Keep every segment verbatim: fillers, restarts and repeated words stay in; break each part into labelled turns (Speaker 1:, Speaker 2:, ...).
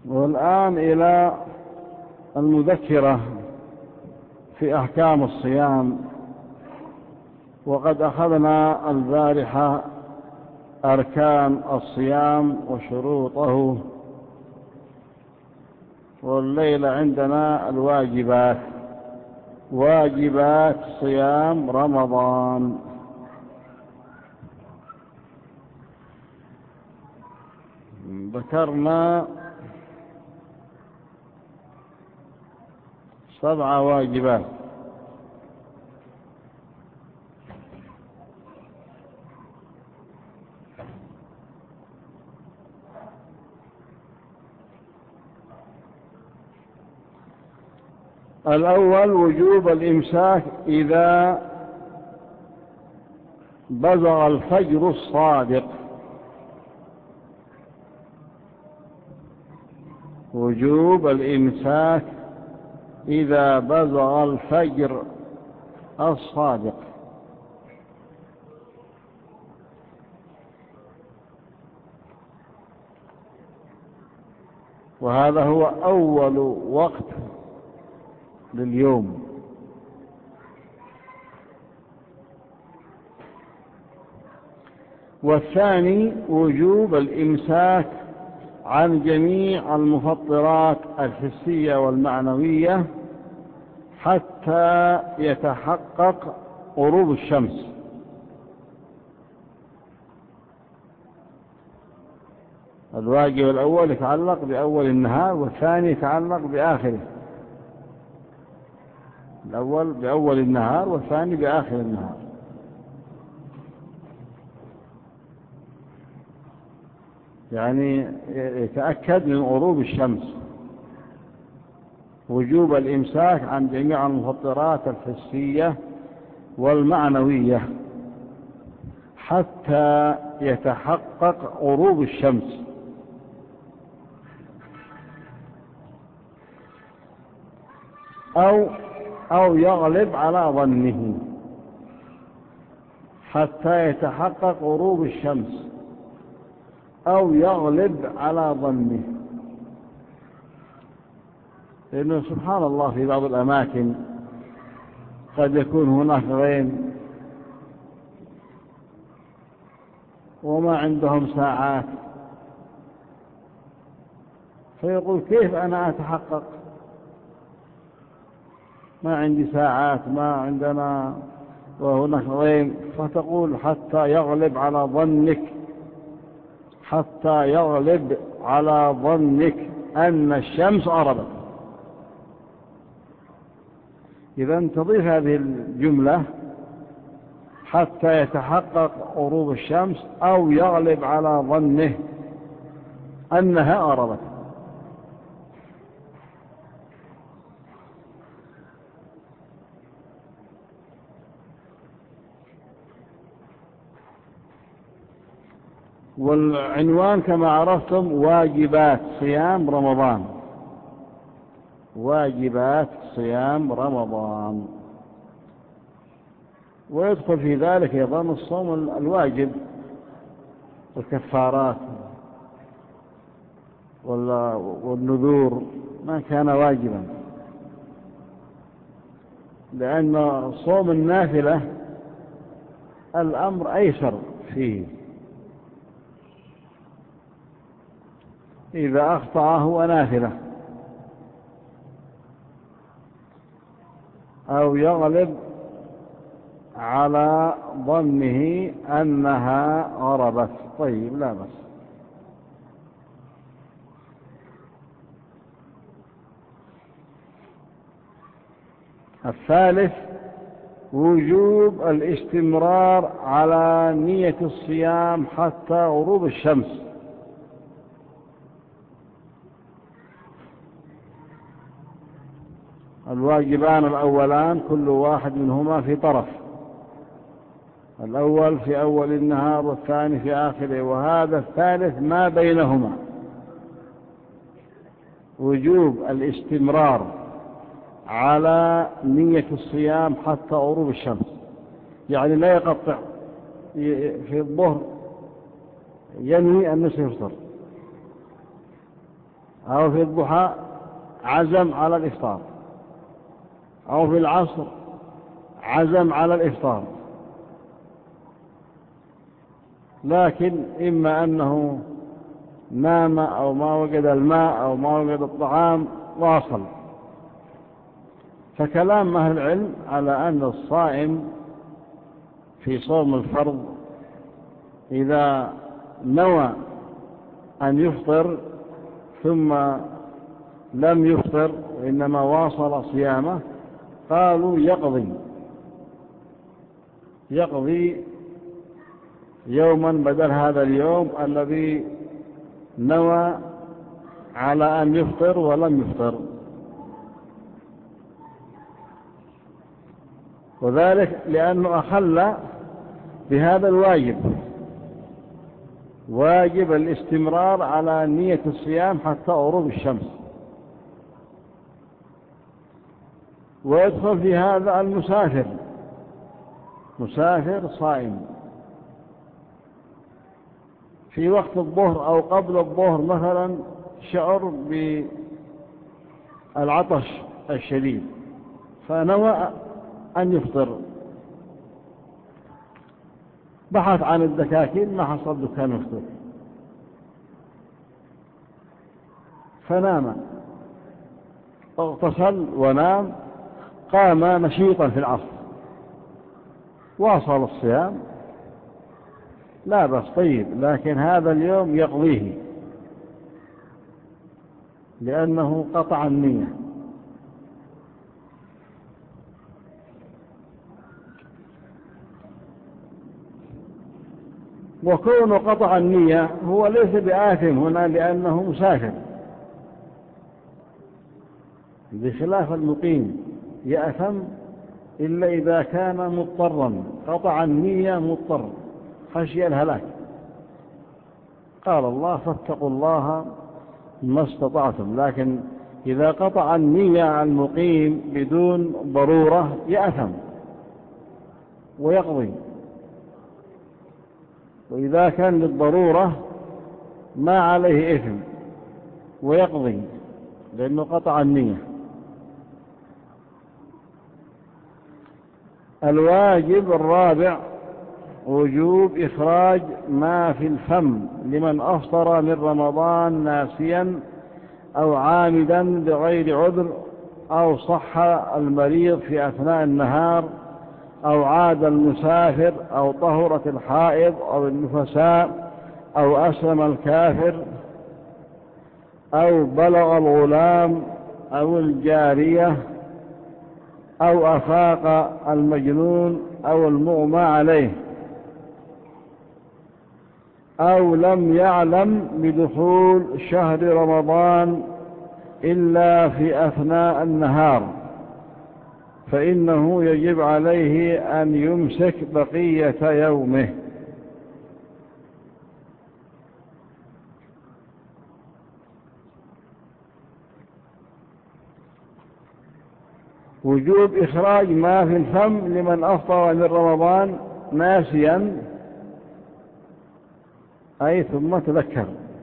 Speaker 1: والآن إلى المذكرة في أحكام الصيام. وقد أخذنا البارحة أركان الصيام وشروطه، والليلة عندنا الواجبات، واجبات صيام رمضان. ذكرنا سبع واجبات. الأول وجوب الإمساك إذا بزغ الفجر الصادق. وجوب الإمساك إذا بزغ الفجر الصادق. وهذا هو أول وقت لليوم. والثاني وجوب الإمساك عن جميع المفطرات الحسية والمعنوية حتى يتحقق غروب الشمس. الواجب الأول يتعلق بأول النهار، والثاني يتعلق بآخره. الأول بأول النهار والثاني بآخر النهار. يعني يتأكد من غروب الشمس. وجوب الإمساك عن جميع المفطرات الحسية والمعنوية حتى يتحقق غروب الشمس. أو أو يغلب على ظنه حتى يتحقق غروب الشمس، أو يغلب على ظنه. لأنه سبحان الله في بعض الأماكن قد يكون هناك غيم وما عندهم ساعات، فيقول كيف أنا أتحقق؟ ما عندي ساعات، ما عندنا، وهناك غيم. فتقول حتى يغلب على ظنك، حتى يغلب على ظنك أن الشمس غربت. إذا تضيف هذه الجملة حتى يتحقق غروب الشمس، أو يغلب على ظنه أنها غربت. والعنوان كما عرفتم واجبات صيام رمضان. واجبات صيام رمضان. ويدخل في ذلك أيضا الصوم الواجب والكفارات والنذور ما كان واجبا، لأن صوم النافلة الأمر أيسر فيه. إذا أخطأ هو نافلة، أو يغلب على ظنه أنها غربت. طيب لا بس. الثالث وجوب الاستمرار على نية الصيام حتى غروب الشمس. الواجبان الأولان كل واحد منهما في طرف، الأول في أول النهار والثاني في آخره، وهذا الثالث ما بينهما. وجوب الاستمرار على نية الصيام حتى غروب الشمس، يعني لا يقطع في الظهر ينوي أن يفطر، أو في الضحى عزم على الإفطار، أو في العصر عزم على الإفطار، لكن إما أنه نام أو ما وجد الماء أو ما وجد الطعام واصل. فكلام أهل العلم على أن الصائم في صوم الفرض إذا نوى أن يفطر ثم لم يفطر وإنما واصل صيامه، قالوا يقضي يقضي يوما بدل هذا اليوم الذي نوى على أن يفطر ولم يفطر. وذلك لأنه أخل بهذا الواجب، واجب الاستمرار على نية الصيام حتى غروب الشمس. ويدخل في هذا المسافر، مسافر صائم في وقت الظهر أو قبل الظهر مثلا شعر بالعطش الشديد فنوى أن يفطر، بحث عن الدكاكين ما حصل دكان يفطر فنام، اغتسل ونام، قام نشيطا في العصر، واصل الصيام لا بس طيب، لكن هذا اليوم يقضيه لأنه قطع النية. وكون قطع النية هو ليس بآثم هنا لأنه مسافر، بخلاف المقيم يأثم إلا إذا كان مضطرا، قطع النية مضطر خشي الهلاك. قال الله فاتقوا الله ما استطعتم، لكن إذا قطع النية المقيم بدون ضرورة يأثم ويقضي، وإذا كان للضرورة ما عليه إثم ويقضي لأنه قطع النية. الواجب الرابع وجوب إخراج ما في الفم لمن أفطر من رمضان ناسيا أو عامدا بغير عذر، أو صح المريض في أثناء النهار، أو عاد المسافر، أو طهرت الحائض أو النفساء، أو أسلم الكافر، أو بلغ الغلام أو الجارية، أو أفاق المجنون أو المغمى عليه، أو لم يعلم بدخول شهر رمضان إلا في أثناء النهار، فإنه يجب عليه أن يمسك بقية يومه. وجوب إخراج ما في الفم لمن أفطر من رمضان ناسيا، أي ثم تذكر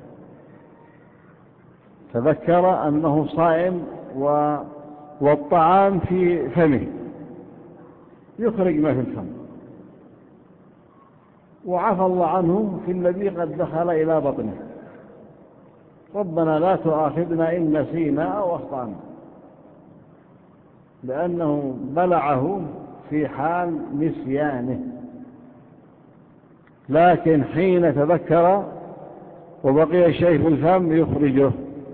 Speaker 1: تذكر أنه صائم و... والطعام في فمه، يخرج ما في الفم، وعفى الله عنه في الذي قد دخل إلى بطنه، ربنا لا تؤاخذنا إن نسينا أو أخطأنا، لأنه بلعه في حال نسيانه، لكن حين تذكر وبقي شيء في الفم يخرجه.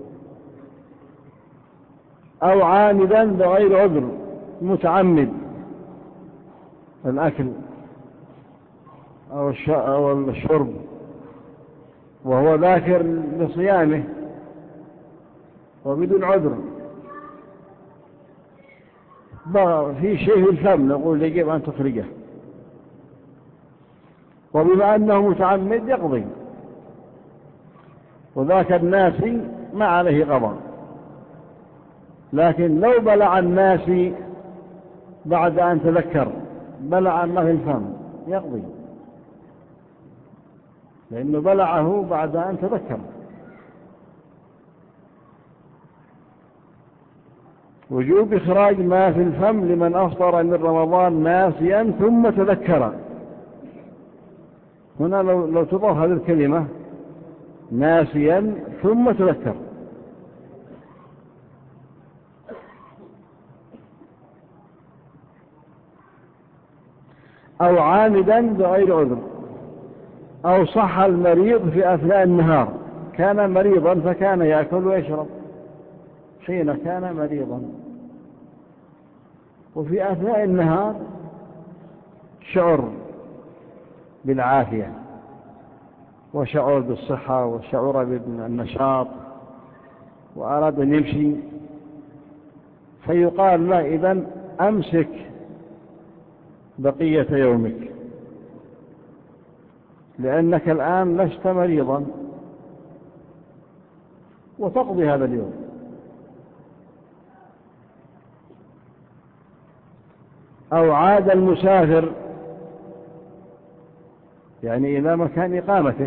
Speaker 1: أو عامدا بغير عذر، متعمد الأكل أو الشرب وهو ذاكر لصيامه وبدون عذر، في شيء في الفم نقول يجب أن تخرجه، وبما أنه متعمد يقضي، وذاك الناسي ما عليه قضاء. لكن لو بلع الناسي بعد أن تذكر بلع ما في الفم يقضي، لأنه بلعه بعد أن تذكر. وجوب إخراج ما في الفم لمن أفطر من رمضان ناسيا ثم تذكر. هنا لو, لو تضاف هذه الكلمة ناسيا ثم تذكر، أو عامدا بغير عذر، أو صح المريض في أثناء النهار، كان مريضا فكان يأكل ويشرب حين كان مريضا، وفي أثناء النهار شعر بالعافية وشعر بالصحة وشعر بالنشاط وأراد أن يمشي، فيقال له إذن أمسك بقية يومك لأنك الآن لست مريضا، وتقضي هذا اليوم. أو عاد المسافر يعني إلى مكان إقامته،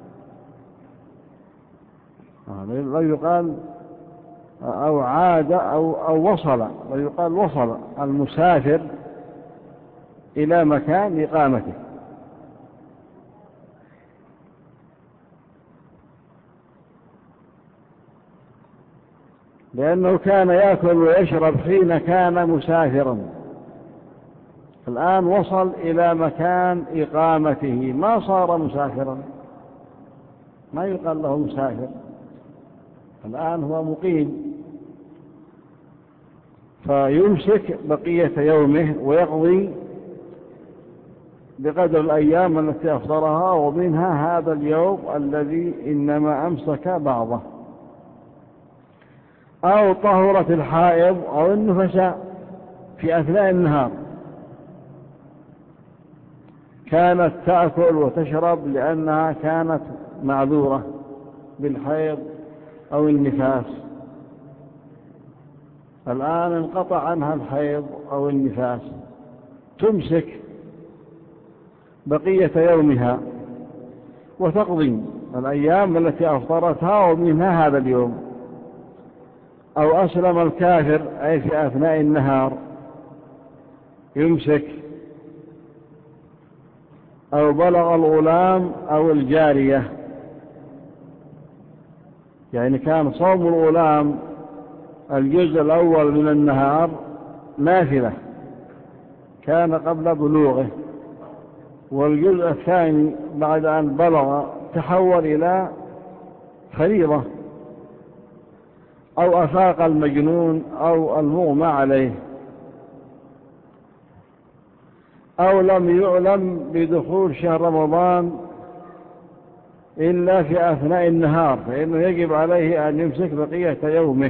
Speaker 1: لا يقال أو عاد أو, أو وصل، لا يقال وصل المسافر إلى مكان إقامته، لأنه كان يأكل ويشرب حين كان مسافرا، الآن وصل إلى مكان إقامته ما صار مسافرا، ما يقال له مسافر، الآن هو مقيم، فيمسك بقية يومه ويقضي بقدر الأيام التي أفطرها، ومنها هذا اليوم الذي إنما أمسك بعضه. أو طهرت الحائض أو النفساء في أثناء النهار، كانت تأكل وتشرب لأنها كانت معذورة بالحيض أو النفاس، الآن انقطع عنها الحيض أو النفاس، تمسك بقية يومها وتقضي الأيام التي أفطرتها ومنها هذا اليوم. أو أسلم الكافر أي في أثناء النهار يمسك. أو بلغ الغلام أو الجارية، يعني كان صوم الغلام الجزء الأول من النهار نافلة كان قبل بلوغه، والجزء الثاني بعد أن بلغ تحول إلى فريضة. أو أفاق المجنون أو المغمى عليه، أو لم يعلم بدخول شهر رمضان إلا في أثناء النهار، فإنه يجب عليه أن يمسك بقية يومه.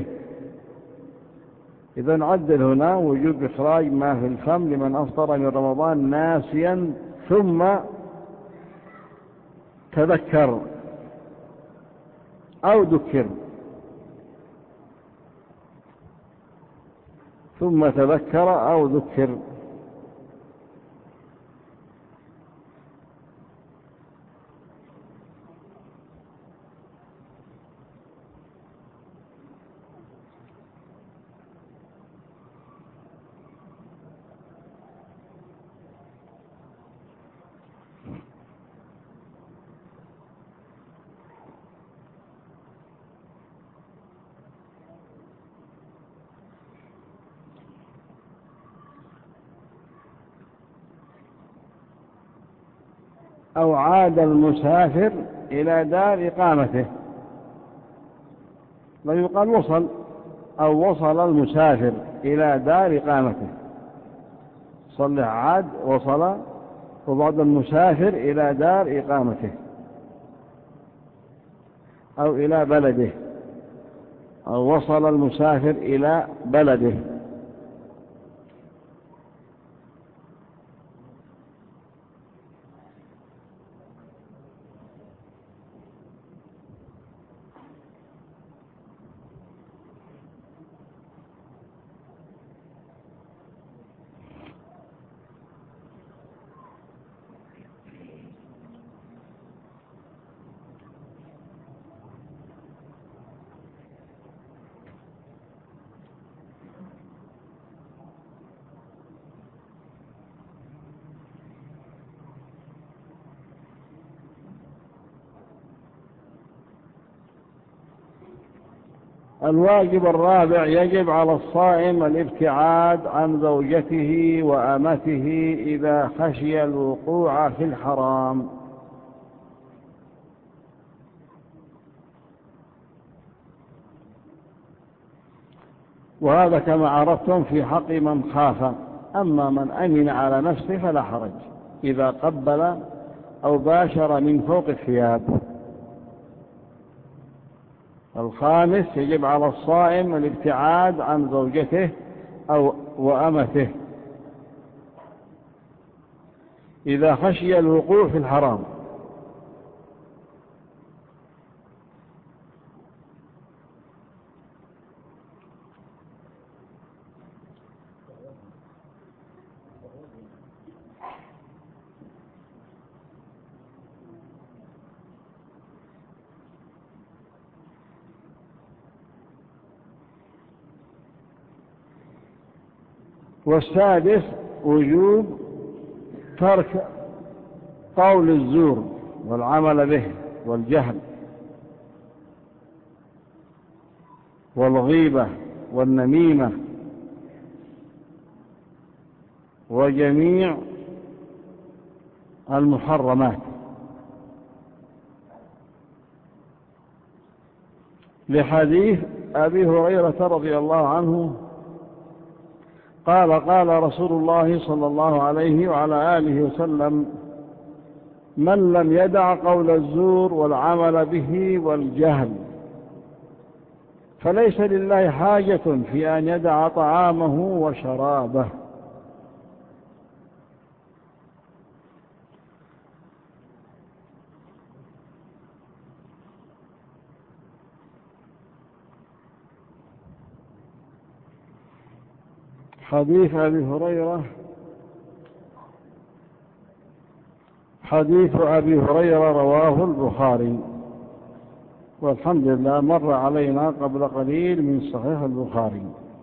Speaker 1: إذن عدل هنا وجوب إخراج ما في الفم لمن أفطر من رمضان ناسيا ثم تذكر أو ذكر، ثم تذكر أو ذكر. أو عاد المسافر إلى دار إقامته، لا يقال وصل، أو وصل المسافر إلى دار إقامته، صلح عاد وصل، وبعد المسافر إلى دار إقامته أو إلى بلده، أو وصل المسافر إلى بلده. الواجب الرابع: يجب على الصائم الابتعاد عن زوجته وأمته إذا خشي الوقوع في الحرام. وهذا كما عرفتم في حق من خاف. أما من أمن على نفسه فلا حرج إذا قبل أو باشر من فوق الثياب. الخامس: يجب على الصائم الابتعاد عن زوجته أو وأمته إذا خشي الوقوع في الحرام. والسادس: وجوب ترك قول الزور والعمل به والجهل والغيبة والنميمة وجميع المحرمات، لحديث أبي هريرة رضي الله عنه قال: قال رسول الله صلى الله عليه وعلى آله وسلم: من لم يدع قول الزور والعمل به والجهل فليس لله حاجة في أن يدع طعامه وشرابه. حديث أبي هريرة حديث أبي هريرة رواه البخاري، والحمد لله مر علينا قبل قليل من صحيح البخاري.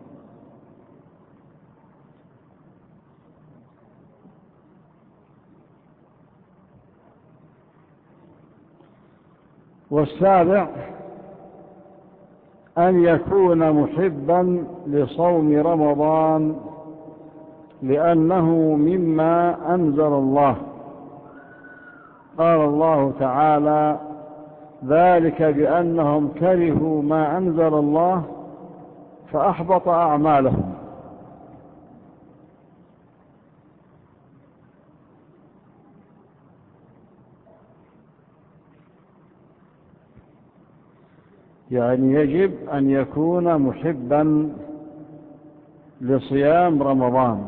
Speaker 1: والسابع: أن يكون محبا لصوم رمضان لأنه مما أنزل الله. قال الله تعالى: ذلك بأنهم كرهوا ما أنزل الله فأحبط أعمالهم. يعني يجب أن يكون محبا لصيام رمضان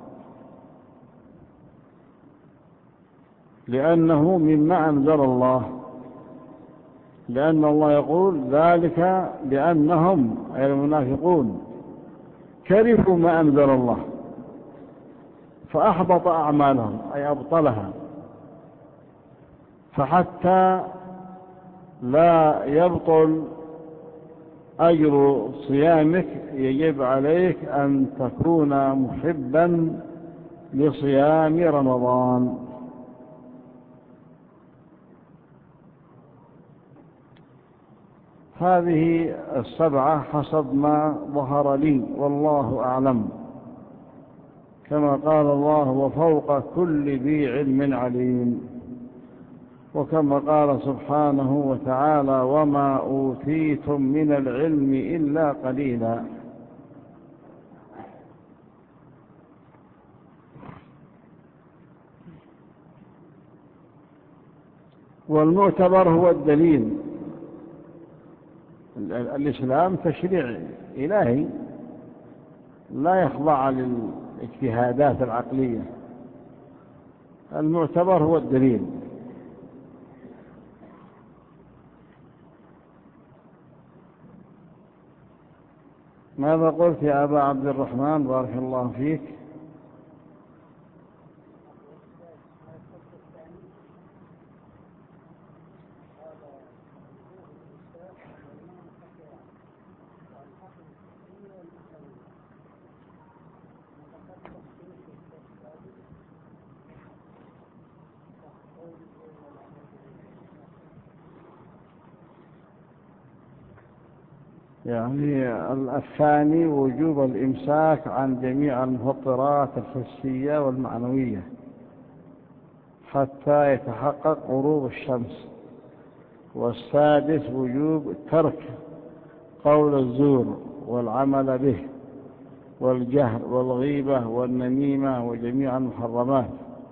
Speaker 1: لأنه مما أنزل الله، لأن الله يقول: ذلك بأنهم أي المنافقون كرهوا ما أنزل الله فأحبط أعمالهم أي أبطلها. فحتى لا يبطل أجر صيامك يجب عليك أن تكون محبا لصيام رمضان. هذه السبعة حسب ما ظهر لي والله أعلم، كما قال الله: وفوق كل ذي علم عليم. وكما قال سبحانه وتعالى: وما أوتيتم من العلم إلا قليلا. والمعتبر هو الدليل. الإسلام تشريع إلهي لا يخضع للاجتهادات العقلية. المعتبر هو الدليل. ماذا قلت يا أبا عبد الرحمن؟ بارك الله فيك. يعني الثاني وجوب الإمساك عن جميع المفطرات الحسية والمعنوية حتى يتحقق غروب الشمس. والسادس وجوب ترك قول الزور والعمل به والجهر والغيبة والنميمة وجميع المحرمات.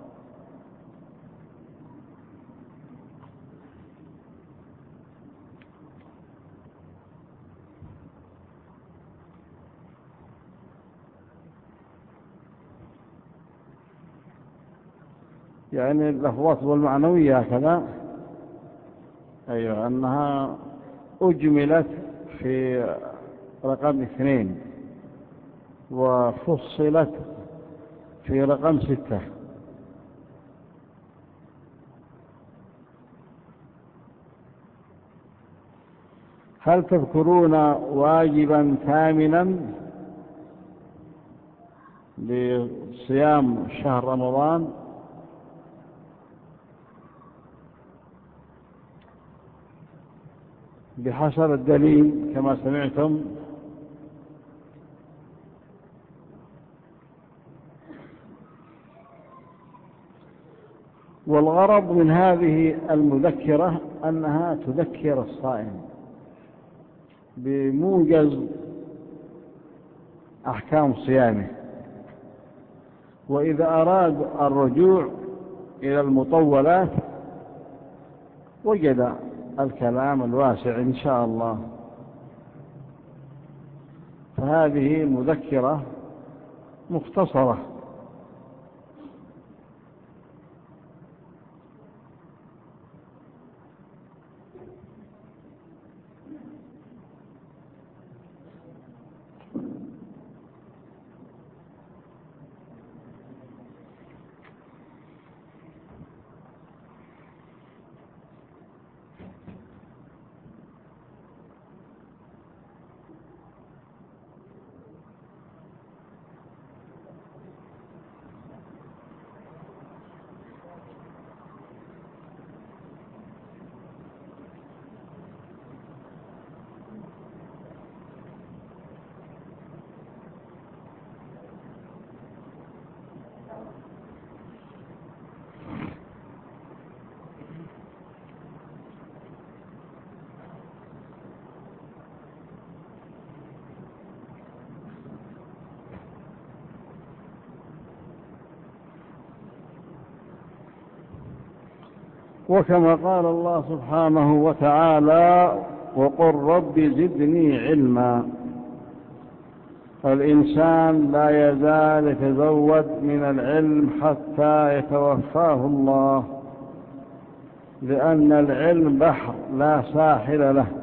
Speaker 1: يعني اللفظات والمعنوية هكذا، أيوة، أنها أجملت في رقم اثنين وفصلت في رقم ستة. هل تذكرون واجبا ثامنا لصيام شهر رمضان؟ بحسب الدليل كما سمعتم. والغرض من هذه المذكرة أنها تذكر الصائم بموجز أحكام صيامه، وإذا أراد الرجوع إلى المطولات وجد الكلام الواسع إن شاء الله. فهذه مذكرة مختصرة. وكما قال الله سبحانه وتعالى: وقل رب زدني علما. الإنسان لا يزال يتزود من العلم حتى يتوفاه الله، لأن العلم بحر لا ساحل له.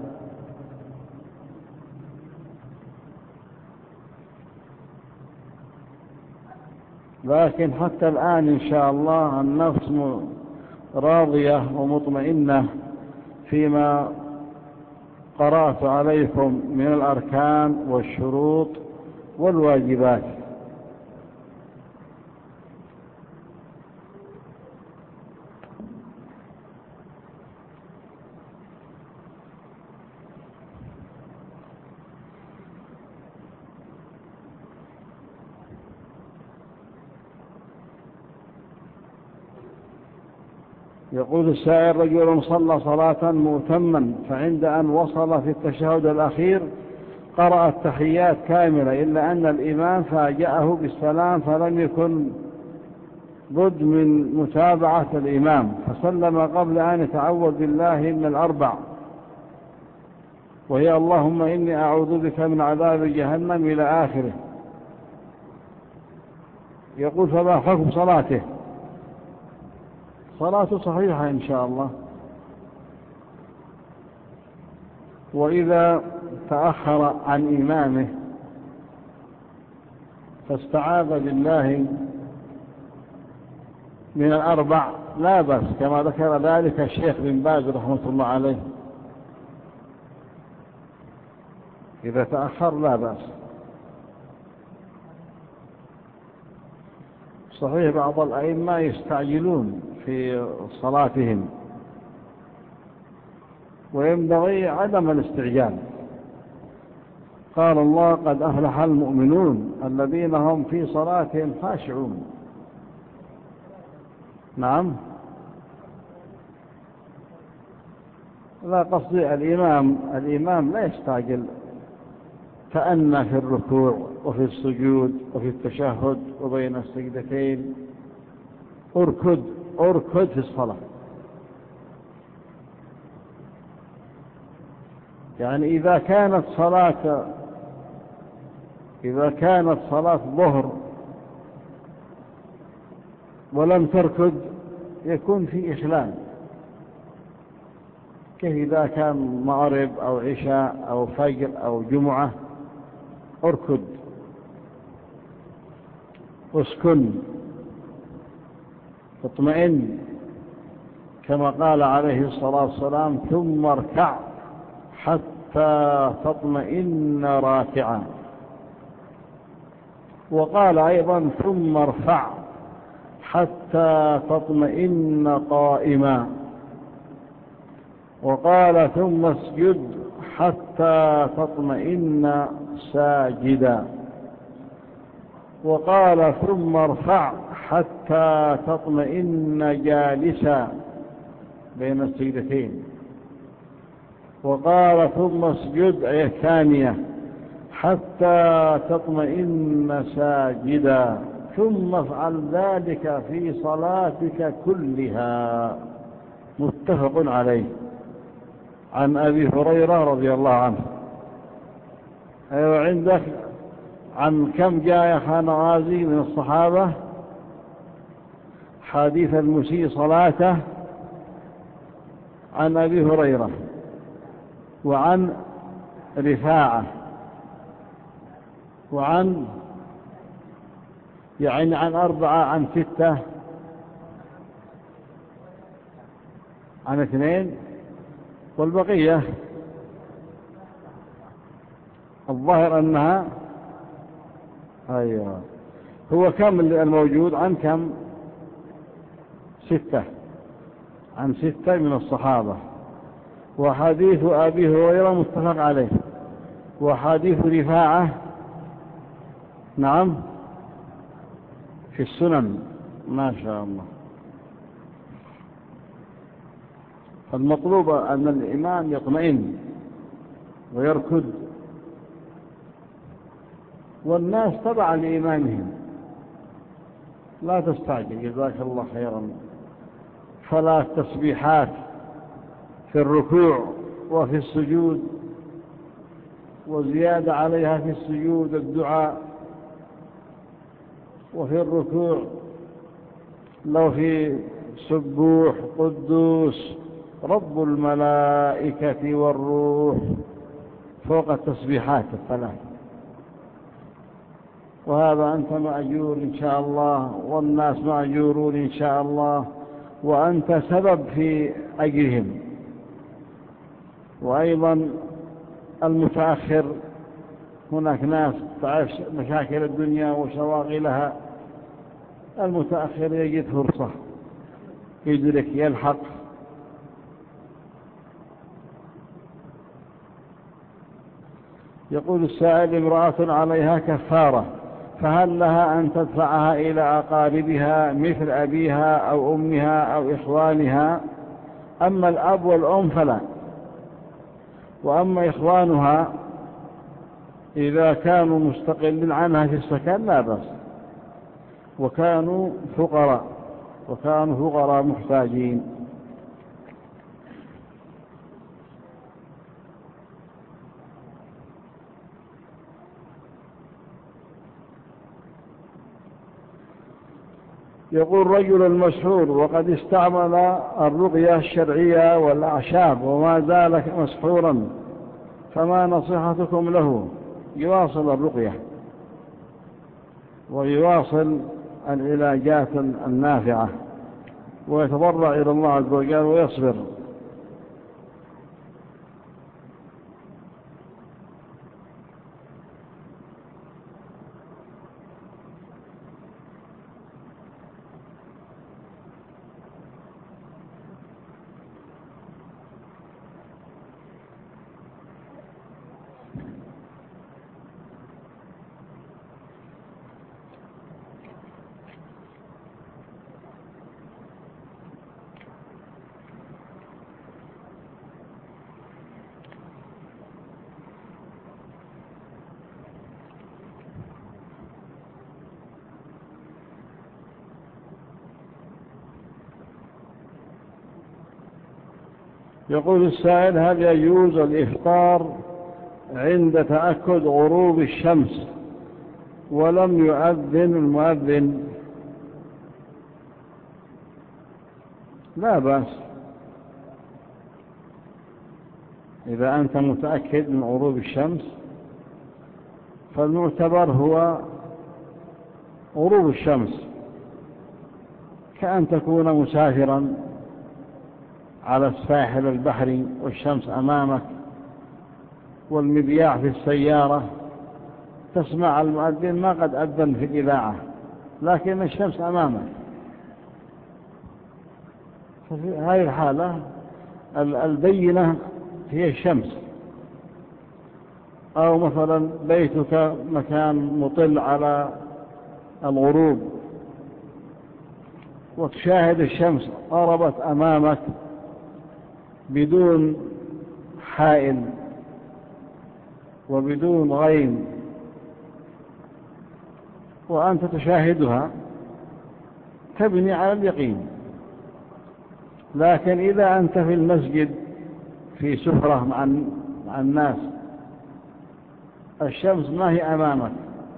Speaker 1: لكن حتى الآن إن شاء الله النفس راضية ومطمئنة فيما قرأت عليكم من الأركان والشروط والواجبات. يقول السائل: رجل صلى صلاة مؤتما، فعند أن وصل في التشهد الأخير قرأ التحيات كاملة، إلا أن الإمام فاجأه بالسلام فلم يكن بد من متابعة الإمام، فسلم قبل أن يتعوذ بالله من الأربع، وهي اللهم إني أعوذ بك من عذاب جهنم إلى آخره. يقول: فما حكم صلاته؟ صلاته صحيحة إن شاء الله. وإذا تأخر عن إمامه فاستعاذ بالله من الأربع لا بأس، كما ذكر ذلك الشيخ بن باز رحمة الله عليه. إذا تأخر لا بأس. صحيح بعض الأئمة يستعجلون في صلاتهم، وينبغي عدم الاستعجال، قال الله: قد أفلح المؤمنون الذين هم في صلاتهم خاشعون. نعم. لا، قصدي الإمام الإمام لا يستعجل، تأنى في الركوع وفي السجود وفي التشهد وبين السجدتين، اركض اركض في الصلاة. يعني إذا كانت صلاة إذا كانت صلاة ظهر ولم تركض يكون في إخلال، كيف إذا كان مغرب أو عشاء أو فجر أو جمعة؟ اركض اسكن اطمئن، كما قال عليه الصلاة والسلام: ثم اركع حتى تطمئن راكعا. وقال أيضا: ثم ارفع حتى تطمئن قائما. وقال: ثم اسجد حتى تطمئن ساجدا. وقال: ثم ارفع حتى تطمئن جالسا بين السجدتين. وقال: ثم اسجد أي ثانية حتى تطمئن ساجدا، ثم افعل ذلك في صلاتك كلها. متفق عليه. عن أبي هريرة رضي الله عنه. أيوة، عندك عن كم جاء يا خان غازي من الصحابة حديث المسيء صلاته؟ عن أبي هريرة وعن رفاعة وعن يعني عن أربعة، عن ستة، عن اثنين، والبقية الظاهر أنها أيوة. هو كم الموجود؟ عن كم؟ ستة، عن ستة من الصحابة. وحديث أبي هريرة متفق عليه. وحديث رفاعة نعم في السنن. ما شاء الله. فالمطلوب أن الإمام يطمئن ويركض، والناس تبع لإمامهم، لا تستعجل. جزاك الله خيرا. فلا تسبيحات في الركوع وفي السجود، وزيادة عليها في السجود الدعاء، وفي الركوع لو في سبوح قدوس رب الملائكة والروح فوق التسبيحات الثلاث. وهذا أنت مأجور إن شاء الله، والناس مأجورون إن شاء الله، وأنت سبب في أجرهم. وأيضا المتأخر، هناك ناس تعرف مشاكل الدنيا وشواغلها، المتأخر يجد فرصة يدرك يلحق. يقول السائل: امرأة عليها كفارة، فهل لها أن تدفعها إلى أقاربها مثل أبيها أو أمها أو إخوانها؟ أما الأب والأم فلا، وأما إخوانها إذا كانوا مستقلين عنها في السكن لا بأس، وكانوا فقراء وكانوا فقراء محتاجين. يقول: رجل مسحور وقد استعمل الرقية الشرعية والأعشاب وما زال مسحورا، فما نصيحتكم له؟ يواصل الرقية ويواصل العلاجات النافعة ويتضرع إلى الله عز وجل ويصبر. يقول السائل: هل يجوز الإفطار عند تأكد غروب الشمس ولم يؤذن المؤذن؟ لا بأس، إذا أنت متأكد من غروب الشمس فالمعتبر هو غروب الشمس، كأن تكون مسافرا على الساحل البحري والشمس أمامك والمذياع في السيارة، تسمع المؤذن ما قد أذن في الإذاعة لكن الشمس أمامك. ففي هذه الحالة البينة هي الشمس. أو مثلا بيتك مكان مطل على الغروب وتشاهد الشمس غربت أمامك بدون حائل وبدون غيم وأنت تشاهدها، تبني على اليقين. لكن إذا أنت في المسجد في سفرة مع الناس، الشمس ما هي أمامك،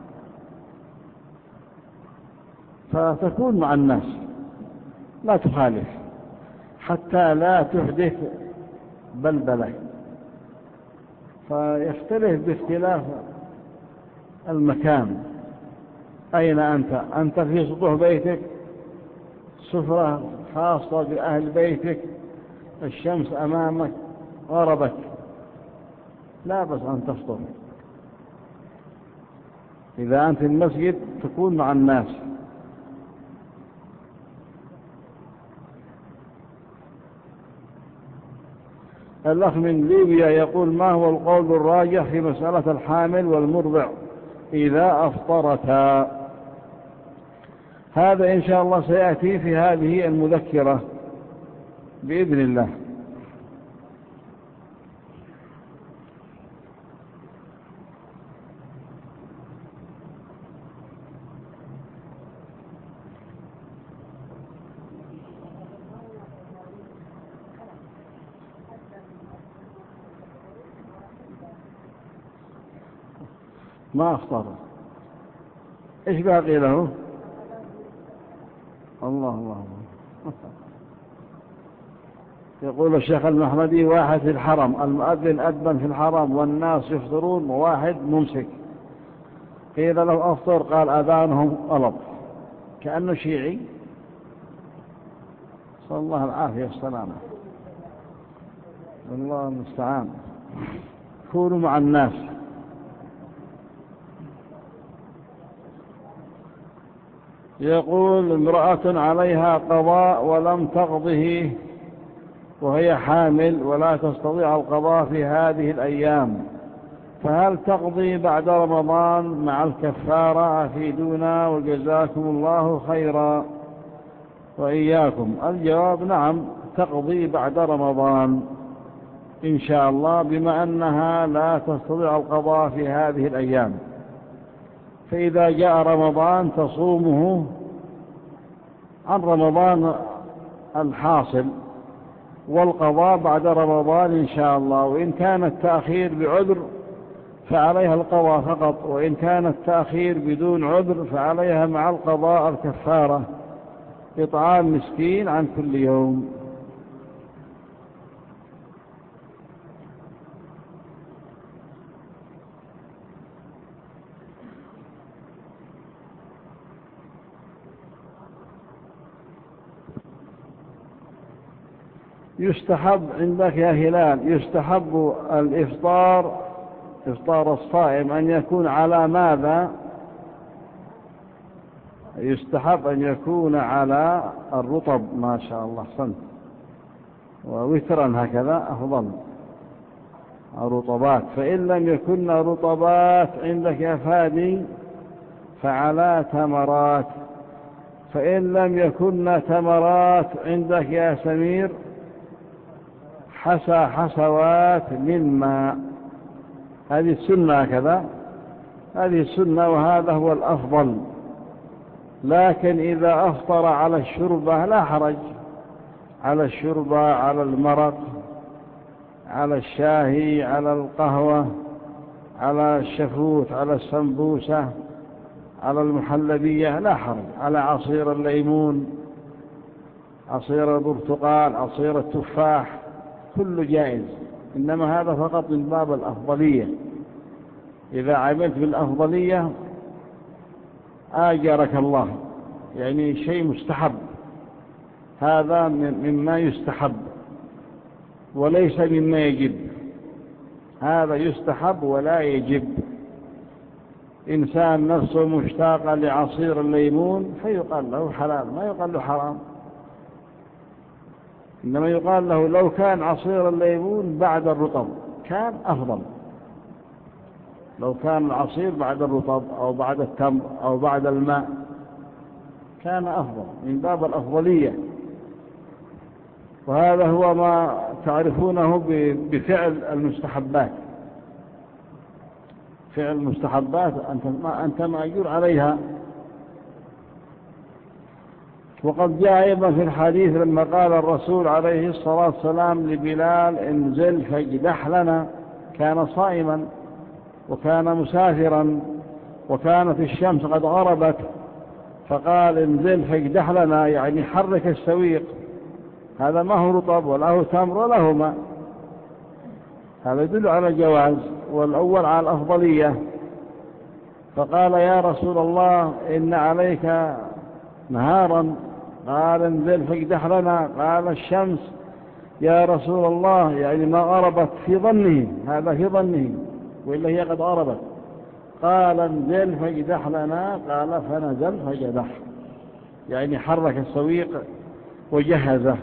Speaker 1: فتكون مع الناس لا تخالف حتى لا تحدث بلبلة. فيختلف باختلاف المكان. أين أنت؟ أنت في سطوح بيتك، سفرة خاصة بأهل بيتك، الشمس أمامك غربت، لا بس أن تفطر. إذا أنت في المسجد تكون مع الناس. الأخ من ليبيا يقول: ما هو القول الراجح في مسألة الحامل والمرضع إذا أفطرتا؟ هذا إن شاء الله سيأتي في هذه المذكرة بإذن الله. ما أفطر، إيش باقي له؟ الله الله. يقول الشيخ المحمدي: واحد في الحرم، المؤذن أذن في الحرم والناس يفطرون وواحد ممسك، قيل له أفطر، قال أذانهم غلط، كأنه شيعي. صلى الله العافية والسلامة. الله المستعان. كونوا مع الناس. يقول: امرأة عليها قضاء ولم تقضه وهي حامل ولا تستطيع القضاء في هذه الأيام، فهل تقضي بعد رمضان مع الكفارة؟ أفيدونا وجزاكم الله خيرا وإياكم. الجواب: نعم، تقضي بعد رمضان إن شاء الله، بما أنها لا تستطيع القضاء في هذه الأيام. فإذا جاء رمضان تصومه عن رمضان الحاصل، والقضاء بعد رمضان إن شاء الله. وإن كان التأخير بعذر فعليها القضاء فقط، وإن كان التأخير بدون عذر فعليها مع القضاء الكفارة، إطعام مسكين عن كل يوم. يستحب عندك يا هلال، يستحب الإفطار، إفطار الصائم أن يكون على ماذا؟ يستحب أن يكون على الرطب، ما شاء الله، أحسنت، ووترا هكذا أفضل الرطبات. فإن لم يكن رطبات عندك يا فادي فعلى تمرات. فإن لم يكن تمرات عندك يا سمير حسى حسوات من ماء. هذه السنة كذا، هذه السنة وهذا هو الأفضل. لكن إذا أفطر على الشربة لا حرج، على الشربة، على المرق، على الشاهي، على القهوة، على الشفوت، على السمبوسة، على المحلبية، لا حرج، على عصير الليمون، عصير البرتقال، عصير التفاح، كله جائز. إنما هذا فقط من باب الأفضلية. إذا عملت بالأفضلية آجرك الله، يعني شيء مستحب، هذا مما يستحب وليس مما يجب. هذا يستحب ولا يجب. إنسان نفسه مشتاق لعصير الليمون فيقال له حلال، ما يقال له حرام. إنما يقال له لو كان عصير الليمون بعد الرطب كان أفضل. لو كان العصير بعد الرطب أو بعد التمر أو بعد الماء كان أفضل، من باب الأفضلية. وهذا هو ما تعرفونه بفعل المستحبات. فعل المستحبات أنت مأجور عليها. وقد جاء أيضا في الحديث لما قال الرسول عليه الصلاة والسلام لبلال انزل فاجدح لنا، كان صائما وكان مسافرا وكانت الشمس قد غربت، فقال انزل فاجدح لنا، يعني حرك السويق. هذا ما هو رطب ولا هو تمر ولا هو ماء، هذا يدل على الجواز، والأول على الأفضلية. فقال يا رسول الله إن عليك نهارا، قال انزل فاجدح لنا، قال الشمس يا رسول الله، يعني ما غربت في ظنه، هذا في ظنه وإلا هي قد غربت. قال انزل فاجدح لنا، قال فنزل فجدح، يعني حرك السويق وجهزه.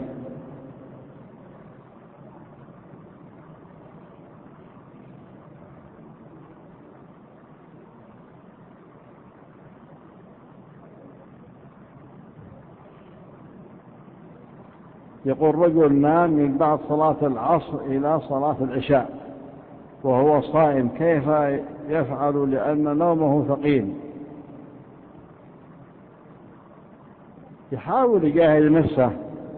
Speaker 1: يقول رجل نام من بعد صلاة العصر إلى صلاة العشاء وهو صائم، كيف يفعل لأن نومه ثقيل؟ يحاول يجاهد نفسه،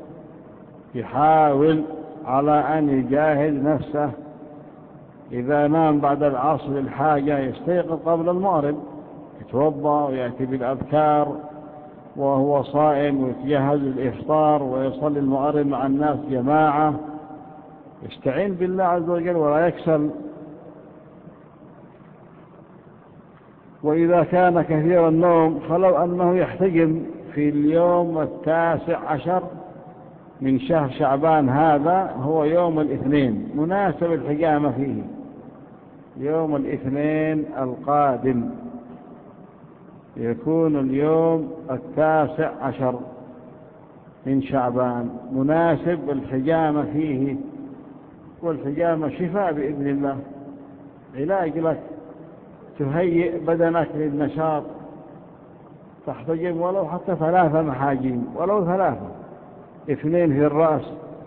Speaker 1: يحاول على أن يجاهد نفسه. إذا نام بعد العصر الحاجة يستيقظ قبل المغرب، يتوضأ ويأتي بالأذكار وهو صائم، ويتجهز الإفطار ويصلي المغرب مع الناس جماعة، يستعين بالله عز وجل ولا يكسل. وإذا كان كثير النوم فلو أنه يحتجم في اليوم التاسع عشر من شهر شعبان، هذا هو يوم الاثنين، مناسب الحجامة فيه يوم الاثنين القادم، يكون اليوم التاسع عشر من شعبان، مناسب الحجامة فيه. والحجامة شفاء بإذن الله، علاج لك، تهيئ بدنك للنشاط. تحتجم ولو حتى ثلاثة محاجيم، ولو ثلاثة، اثنين في الرأس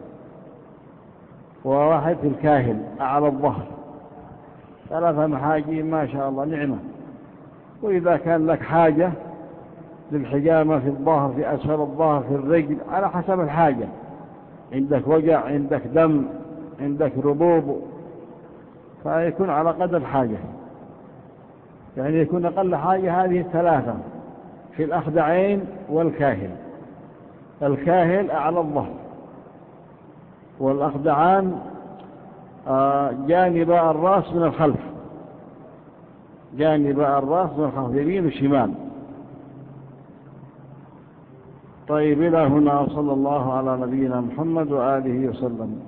Speaker 1: وواحد في الكاهل أعلى الظهر، ثلاثة محاجيم ما شاء الله نعمة. وإذا كان لك حاجة للحجامة في الظهر، في أسفل الظهر، في الرجل، على حسب الحاجة، عندك وجع، عندك دم، عندك ربوب، فيكون على قدر الحاجة. يعني يكون أقل حاجة هذه الثلاثة في الأخدعين والكاهل. الكاهل أعلى الظهر، والأخدعان جانب الرأس من الخلف، جانب الرأس من الخلف، يمين وشمال. طيب إلى هنا، صلى الله على نبينا محمد وآله وسلم.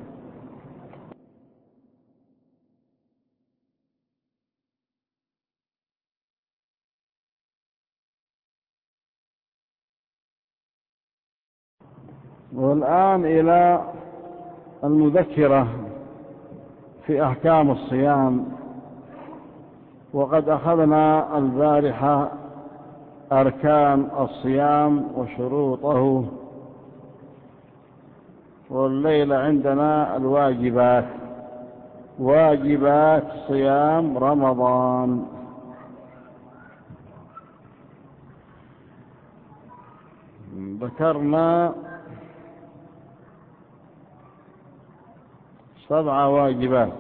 Speaker 1: والآن إلى المذكرة في أحكام الصيام. وقد أخذنا البارحة أركان الصيام وشروطه، والليلة عندنا الواجبات، واجبات صيام رمضان. ذكرنا سبع واجبات.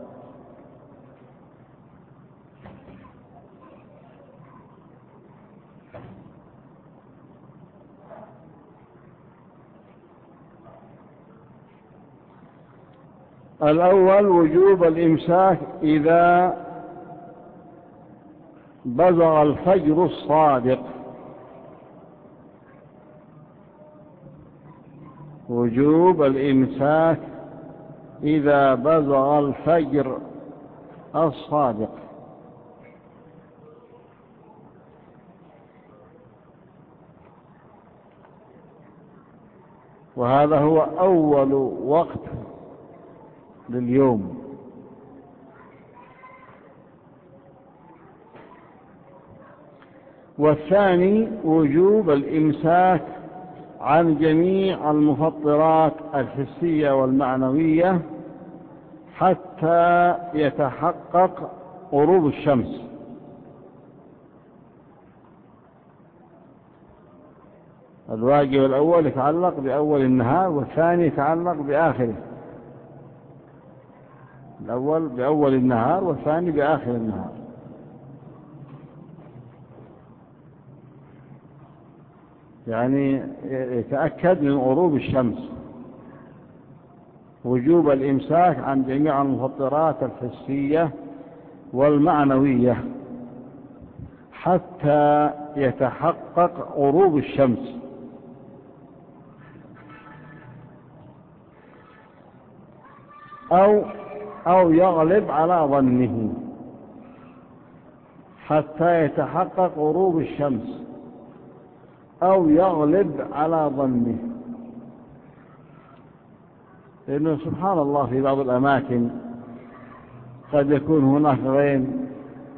Speaker 1: الأول وجوب الإمساك إذا بزغ الفجر الصادق. وجوب الإمساك إذا بزغ الفجر الصادق. وهذا هو أول وقت لليوم. والثاني وجوب الإمساك عن جميع المفطرات الحسية والمعنوية حتى يتحقق غروب الشمس. الواجب الأول يتعلق بأول النهار، والثاني يتعلق بآخره. الأول بأول النهار والثاني بآخر النهار. يعني يتأكد من غروب الشمس. وجوب الإمساك عن جميع المفطرات الحسية والمعنوية حتى يتحقق غروب الشمس. أو أو يغلب على ظنه حتى يتحقق غروب الشمس، أو يغلب على ظنه. لأنه سبحان الله في بعض الأماكن قد يكون هناك غيم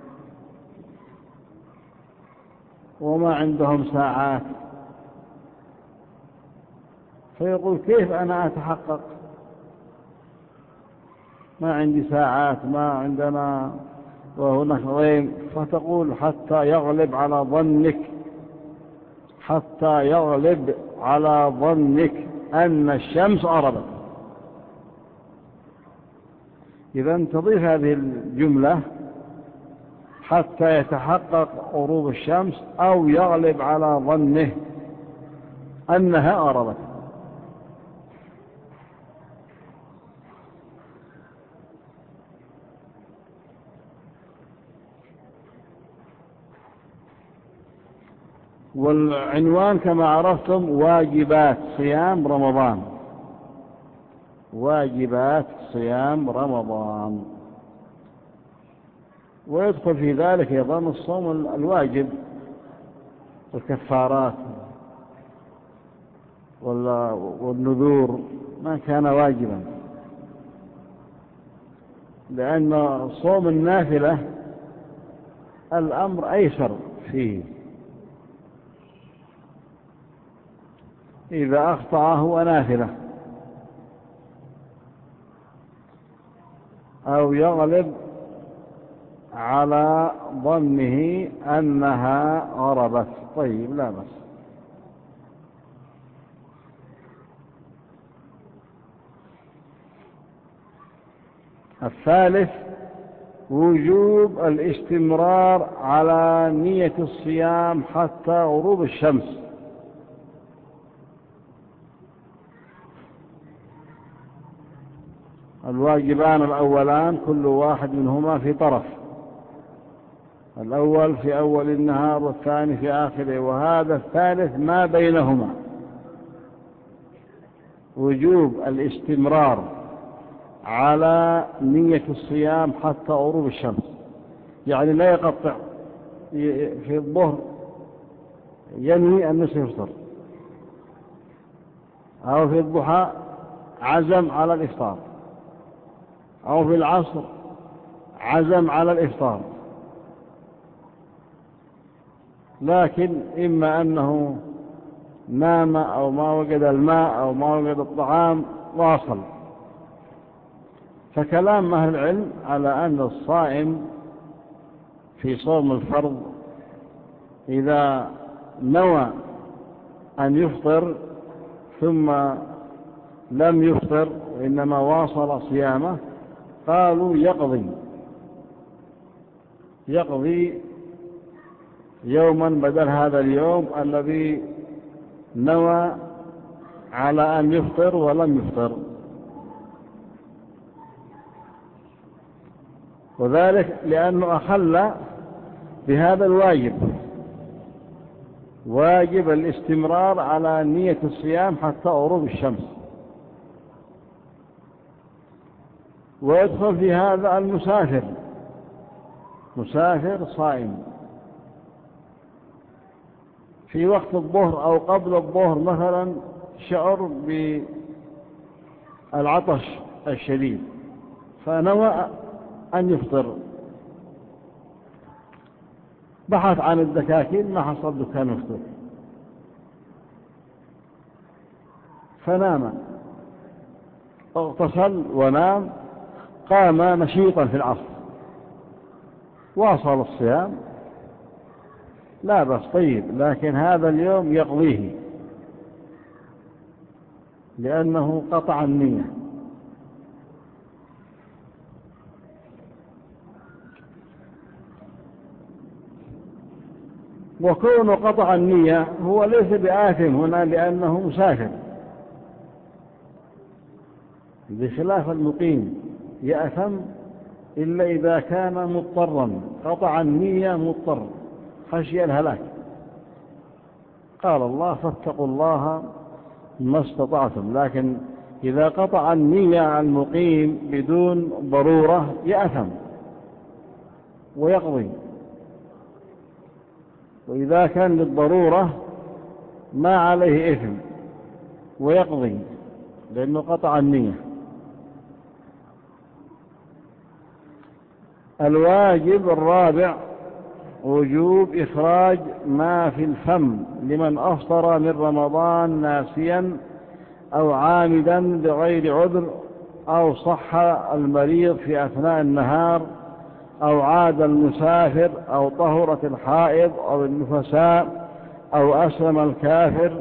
Speaker 1: وما عندهم ساعات، فيقول كيف أنا أتحقق؟ ما عندي ساعات، ما عندنا، وهناك غيم. فتقول حتى يغلب على ظنك، حتى يغلب على ظنك أن الشمس غربت. إذا تضيف هذه الجملة حتى يتحقق غروب الشمس، أو يغلب على ظنه أنها غربت. والعنوان كما عرفتم واجبات صيام رمضان. واجبات صيام رمضان. ويدخل في ذلك أيضا الصوم الواجب، الكفارات والنذور ما كان واجبا، لأن صوم النافلة الأمر أيسر فيه. إذا أخطأ هو نافلة، أو يغلب على ظنه أنها غربت. طيب، لا بس. الثالث وجوب الاستمرار على نية الصيام حتى غروب الشمس. الواجبان الأولان كل واحد منهما في طرف، الأول في أول النهار والثاني في آخره، وهذا الثالث ما بينهما. وجوب الاستمرار على نية الصيام حتى غروب الشمس، يعني لا يقطع في الظهر ينوي أن يفطر، أو في الضحى عزم على الإفطار، أو في العصر عزم على الإفطار، لكن إما أنه نام أو ما وجد الماء أو ما وجد الطعام واصل. فكلام أهل العلم على أن الصائم في صوم الفرض إذا نوى أن يفطر ثم لم يفطر وإنما واصل صيامه قالوا يقضي يقضي يوما بدل هذا اليوم الذي نوى على أن يفطر ولم يفطر. وذلك لأنه أخل بهذا الواجب، واجب الاستمرار على نية الصيام حتى غروب الشمس. ويدخل في هذا المسافر، مسافر صائم في وقت الظهر أو قبل الظهر مثلا شعر بالعطش الشديد فنوى أن يفطر، بحث عن الدكاكين ما حصل دكان يفطر فنام، اغتسل ونام، قام نشيطا في العصر واصل الصيام لا بس طيب، لكن هذا اليوم يقضيه لأنه قطع النية. وكون قطع النية هو ليس بآثم هنا لأنه مسافر، بخلاف المقيم يأثم إلا إذا كان مضطرا، قطع النية مضطر خشي الهلاك. قال الله فاتقوا الله ما استطعتم، لكن إذا قطع النية المقيم بدون ضرورة يأثم ويقضي، وإذا كان للضرورة ما عليه إثم ويقضي لأنه قطع النية. الواجب الرابع وجوب إخراج ما في الفم لمن أفطر من رمضان ناسيا أو عامدا بغير عذر، أو صح المريض في أثناء النهار، أو عاد المسافر، أو طهرت الحائض أو النفساء، أو أسلم الكافر،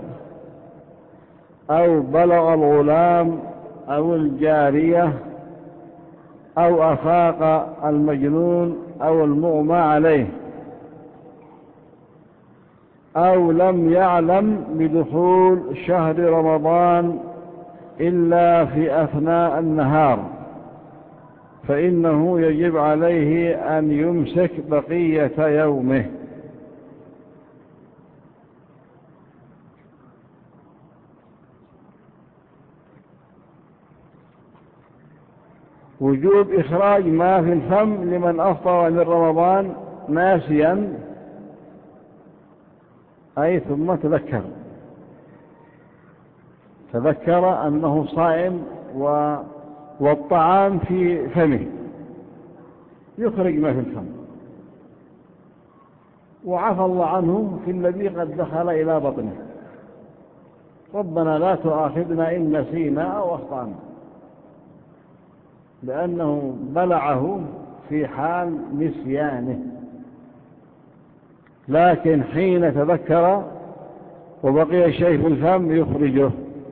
Speaker 1: أو بلغ الغلام أو الجارية، أو أفاق المجنون أو المغمى عليه، أو لم يعلم بدخول شهر رمضان إلا في أثناء النهار، فإنه يجب عليه أن يمسك بقية يومه. وجوب إخراج ما في الفم لمن أفطر من رمضان ناسيا، أي ثم تذكر تذكر أنه صائم و... والطعام في فمه، يخرج ما في الفم، وعفى الله عنه في الذي قد دخل إلى بطنه. ربنا لا تؤاخذنا إن نسينا أو أخطأنا، لأنه بلعه في حال نسيانه، لكن حين تذكر وبقي شيء في الفم يخرجه.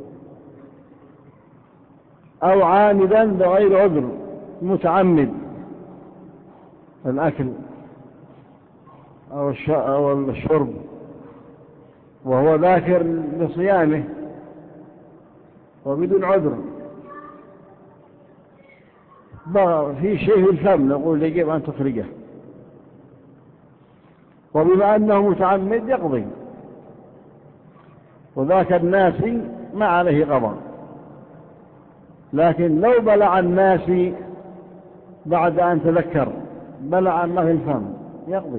Speaker 1: أو عامدا بغير عذر، متعمد الأكل أو الشرب وهو ذاكر لصيامه وبدون عذر، في شيء في الفم نقول يجب أن تخرجه، وبما أنه متعمد يقضي، وذاك الناسي ما عليه قضاء. لكن لو بلع الناسي بعد أن تذكر بلع ما في الفم يقضي،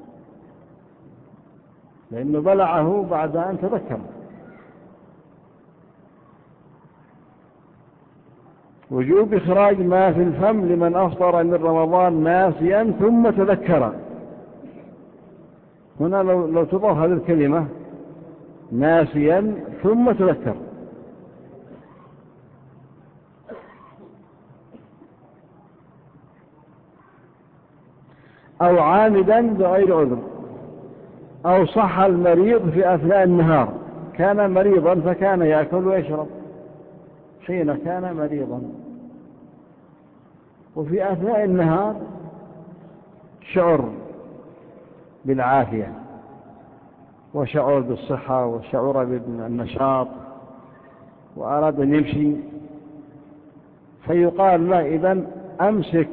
Speaker 1: لأنه بلعه بعد أن تذكر. وجوب إخراج ما في الفم لمن أفطر من رمضان ناسيا ثم تذكر. هنا لو, لو تضاف هذه الكلمة ناسيا ثم تذكر، أو عامدا بغير عذر، أو صح المريض في أثناء النهار، كان مريضا فكان يأكل ويشرب حين كان مريضا. وفي أثناء النهار شعر بالعافية وشعور بالصحة وشعور بالنشاط وأراد أن يمشي، فيقال له إذن أمسك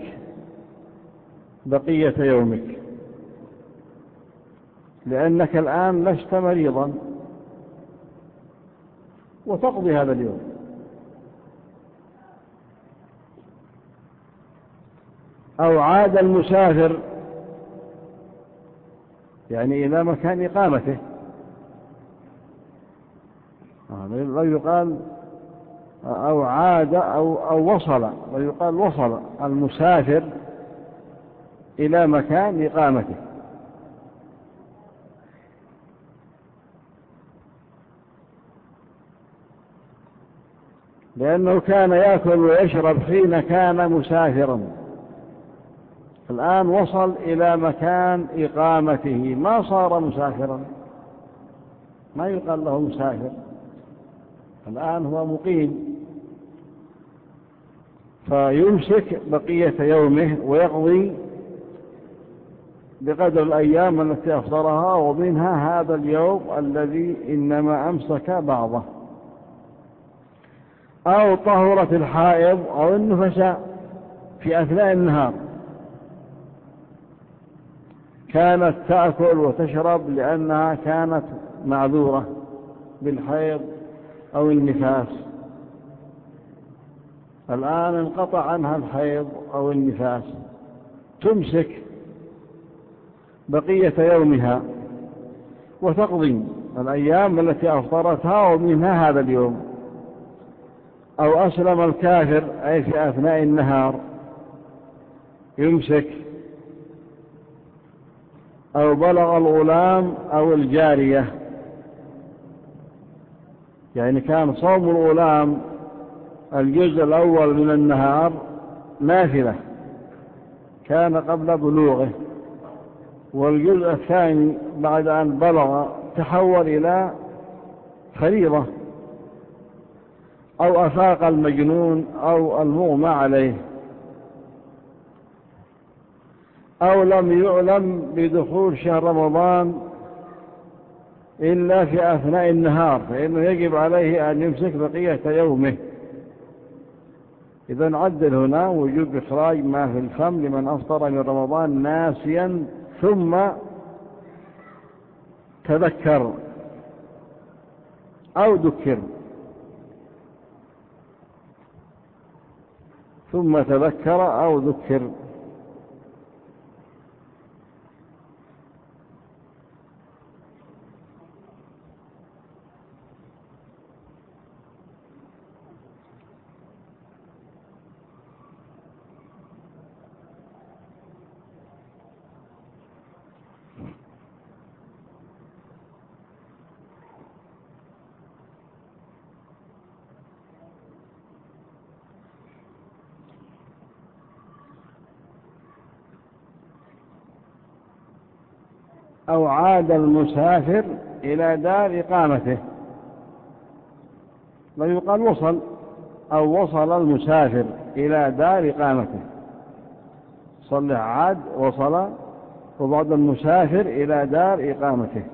Speaker 1: بقية يومك، لأنك الآن لست مريضا، وتقضي هذا اليوم. أو عاد المسافر يعني إلى مكان إقامته، لا يقال أو عاد أو, أو وصل، لا يقال وصل المسافر إلى مكان إقامته. لأنه كان يأكل ويشرب حين كان مسافرا، الآن وصل إلى مكان إقامته ما صار مسافرا، ما يقال له مسافر، الآن هو مقيم. فيمسك بقية يومه ويقضي بقدر الأيام التي أفطرها، ومنها هذا اليوم الذي إنما أمسك بعضه. أو طهرت الحائض أو النفساء في أثناء النهار، كانت تأكل وتشرب لأنها كانت معذورة بالحيض أو النفاس، الآن انقطع عنها الحيض أو النفاس، تمسك بقية يومها وتقضي الأيام التي أفطرتها ومنها هذا اليوم. أو أسلم الكافر أي في أثناء النهار يمسك. أو بلغ الغلام أو الجارية، يعني كان صوم الغلام الجزء الأول من النهار نافلة كان قبل بلوغه، والجزء الثاني بعد أن بلغ تحول إلى فريضة. أو أفاق المجنون أو المغمى عليه، أو لم يعلم بدخول شهر رمضان إلا في أثناء النهار، فإنه يجب عليه أن يمسك بقية يومه. إذن عدل هنا وجوب إخراج ما في الفم لمن أفطر من رمضان ناسيا ثم تذكر أو ذكر، ثم تذكر أو ذكر. أو عاد المسافر إلى دار إقامته، لا يقال وصل. أو وصل المسافر إلى دار إقامته، صلح عاد وصل، وبعد المسافر إلى دار إقامته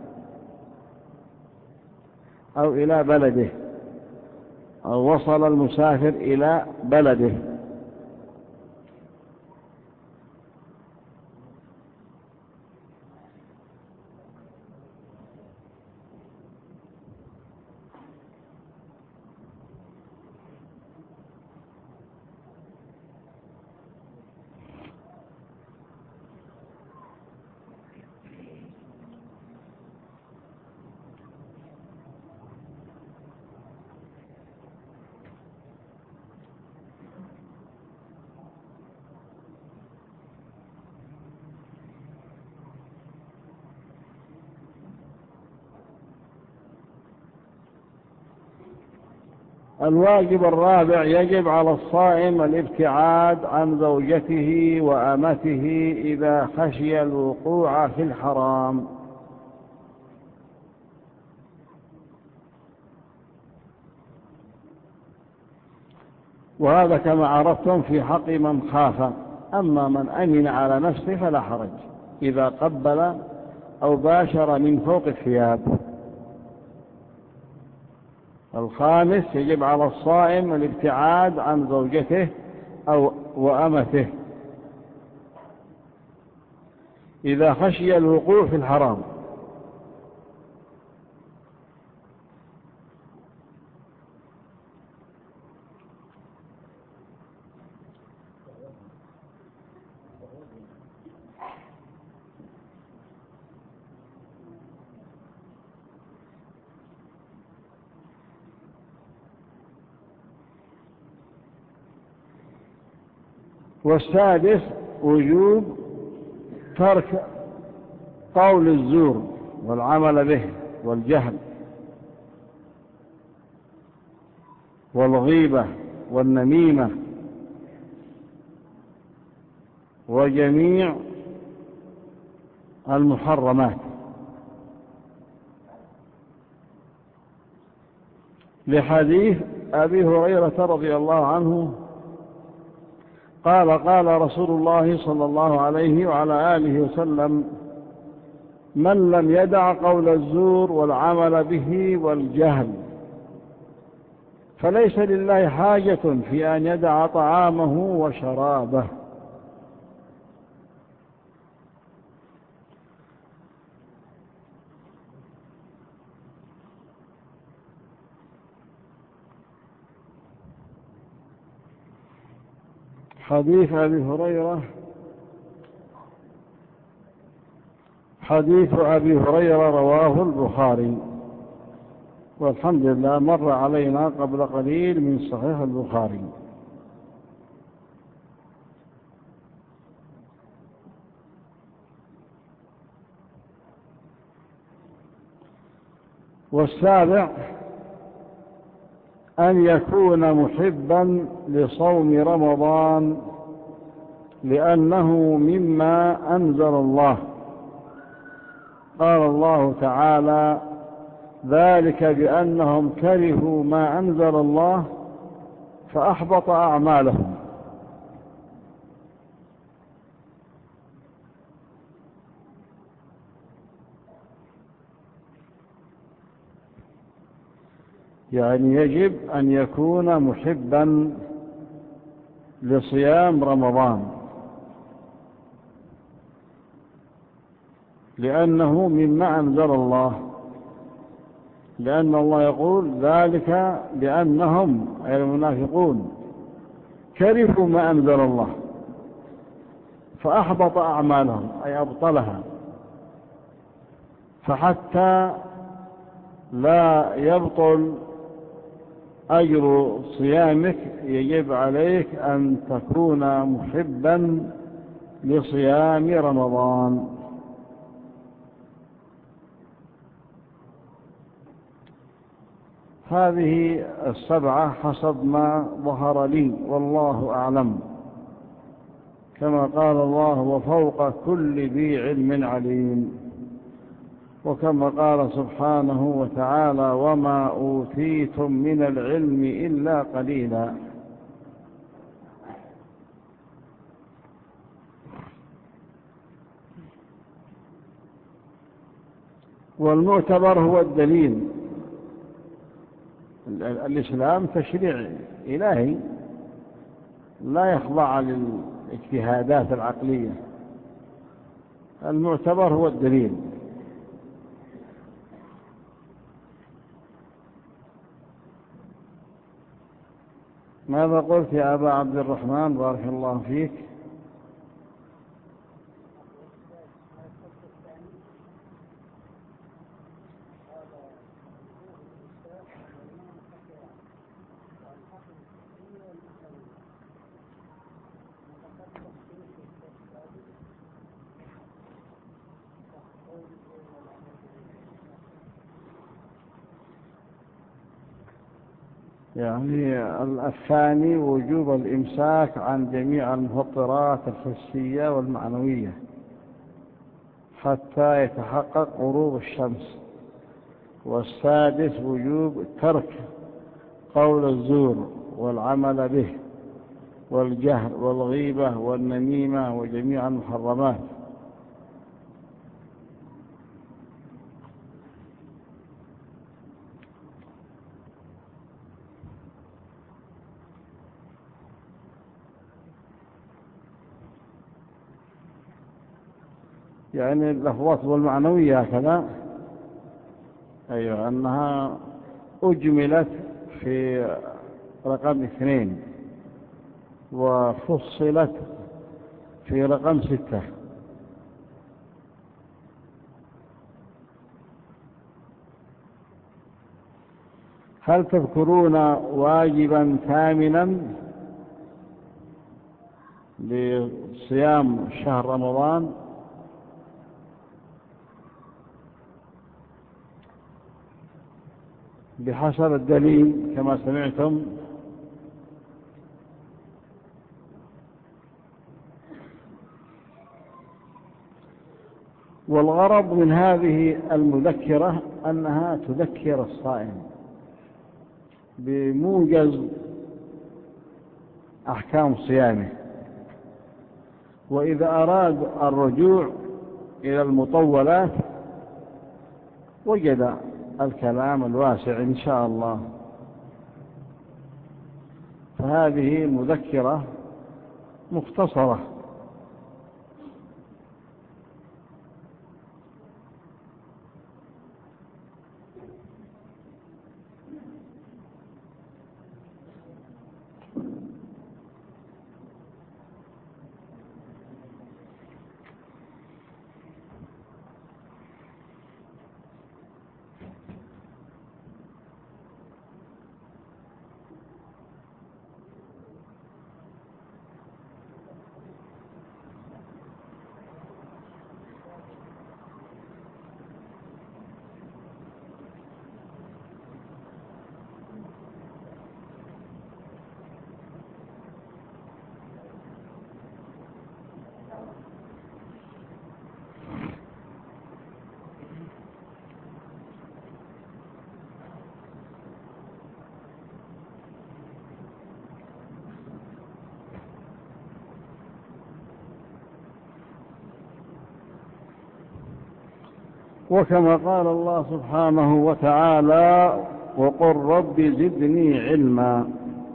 Speaker 1: أو إلى بلده. أو وصل المسافر إلى بلده. الواجب الرابع: يجب على الصائم الابتعاد عن زوجته وأمته إذا خشي الوقوع في الحرام. وهذا كما عرفتم في حق من خاف. أما من أمن على نفسه فلا حرج إذا قبل أو باشر من فوق الثياب. الخامس يجب على الصائم الابتعاد عن زوجته أو وأمته إذا خشي الوقوع في الحرام. والسادس وجوب ترك قول الزور والعمل به والجهل والغيبة والنميمة وجميع المحرمات، لحديث أبي هريرة رضي الله عنه قال قال رسول الله صلى الله عليه وعلى آله وسلم: من لم يدع قول الزور والعمل به والجهل فليس لله حاجة في أن يدع طعامه وشرابه. حديث أبي هريرة حديث أبي هريرة رواه البخاري، والحمد لله مر علينا قبل قليل من صحيح البخاري. والسابع أن يكون محبا لصوم رمضان لأنه مما أنزل الله. قال الله تعالى: ذلك بأنهم كرهوا ما أنزل الله فأحبط أعمالهم. يعني يجب أن يكون محبا لصيام رمضان لأنه مما أنزل الله، لأن الله يقول: ذلك بأنهم أي المنافقون كرهوا ما أنزل الله فأحبط أعمالهم أي أبطلها. فحتى لا يبطل أجر صيامك يجب عليك أن تكون محبا لصيام رمضان. هذه السبعة حسب ما ظهر لي والله أعلم، كما قال الله: وفوق كل ذي علم عليم. وكما قال سبحانه وتعالى: وما أوتيتم من العلم إلا قليلا. والمعتبر هو الدليل. الإسلام تشريع إلهي لا يخضع للاجتهادات العقلية. المعتبر هو الدليل. ماذا قلت يا أبا عبد الرحمن؟ بارك الله فيك. يعني الثاني وجوب الإمساك عن جميع المفطرات الحسية والمعنوية حتى يتحقق غروب الشمس. والسادس وجوب ترك قول الزور والعمل به والجهر والغيبة والنميمة وجميع المحرمات. يعني اللفظات والمعنوية كذا، أيوة، أنها أجملت في رقم اثنين وفصلت في رقم ستة. هل تذكرون واجبا ثامنا لصيام شهر رمضان؟ بحسب الدليل كما سمعتم. والغرض من هذه المذكرة أنها تذكر الصائم بموجز أحكام صيامه، وإذا أراد الرجوع إلى المطولات وجد الكلام الواسع إن شاء الله. فهذه مذكرة مختصرة. وكما قال الله سبحانه وتعالى: وقل رب زدني علما.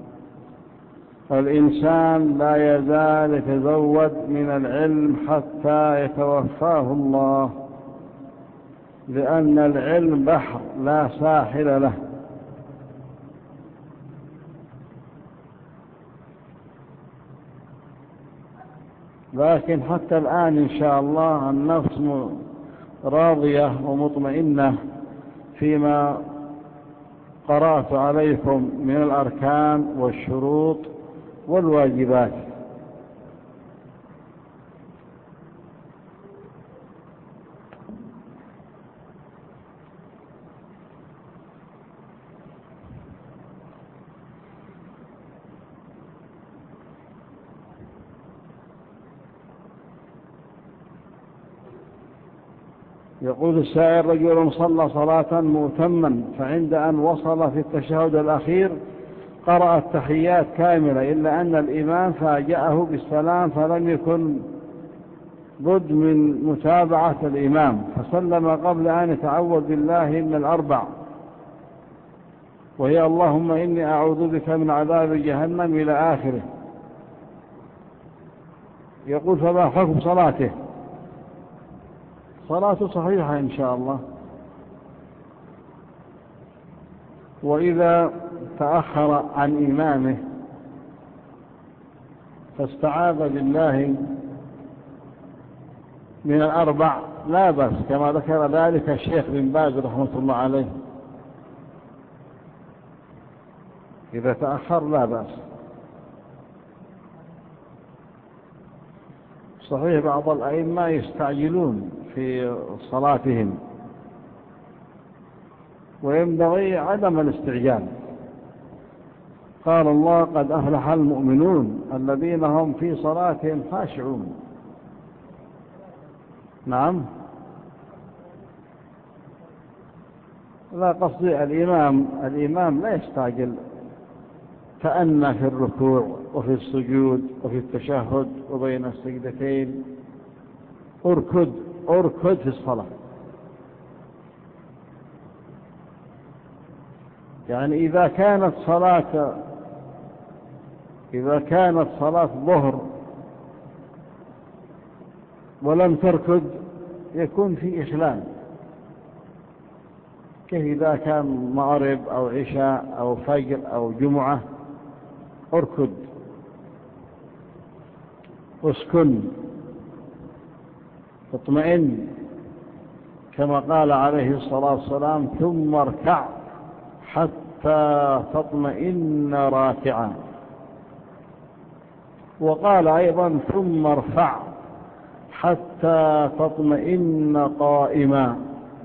Speaker 1: الإنسان لا يزال يتزود من العلم حتى يتوفاه الله، لأن العلم بحر لا ساحل له. لكن حتى الآن إن شاء الله النفس راضية ومطمئنة فيما قرأت عليكم من الأركان والشروط والواجبات. يقول السائل: رجل صلى صلاة مؤتما، فعند أن وصل في التشهد الأخير قرأ التحيات كاملة، إلا أن الإمام فاجأه بالسلام فلم يكن بد من متابعة الإمام، فسلم قبل أن يتعوذ بالله من الأربع، وهي اللهم إني أعوذ بك من عذاب جهنم إلى آخره. يقول: فما حكم صلاته؟ صلاته صحيحة إن شاء الله. وإذا تأخر عن إمامه فاستعاذ بالله من الأربع لا بأس، كما ذكر ذلك الشيخ بن باز رحمة الله عليه. إذا تأخر لا بأس. صحيح بعض الأئمة يستعجلون في صلاتهم، وينبغي عدم الاستعجال. قال الله: قد أفلح المؤمنون الذين هم في صلاتهم خاشعون. نعم، لا، قصدي الإمام الإمام لا يستعجل تأنى في الركوع وفي السجود وفي التشهد وبين السجدتين. اركض اركض في الصلاة، يعني إذا كانت صلاة إذا كانت صلاة ظهر ولم تركض يكون في إخلال، كيف إذا كان مغرب أو عشاء أو فجر أو جمعة. اركض اسكن اطمئن، كما قال عليه الصلاة والسلام: ثم اركع حتى تطمئن راكعا. وقال أيضا: ثم ارفع حتى تطمئن قائما.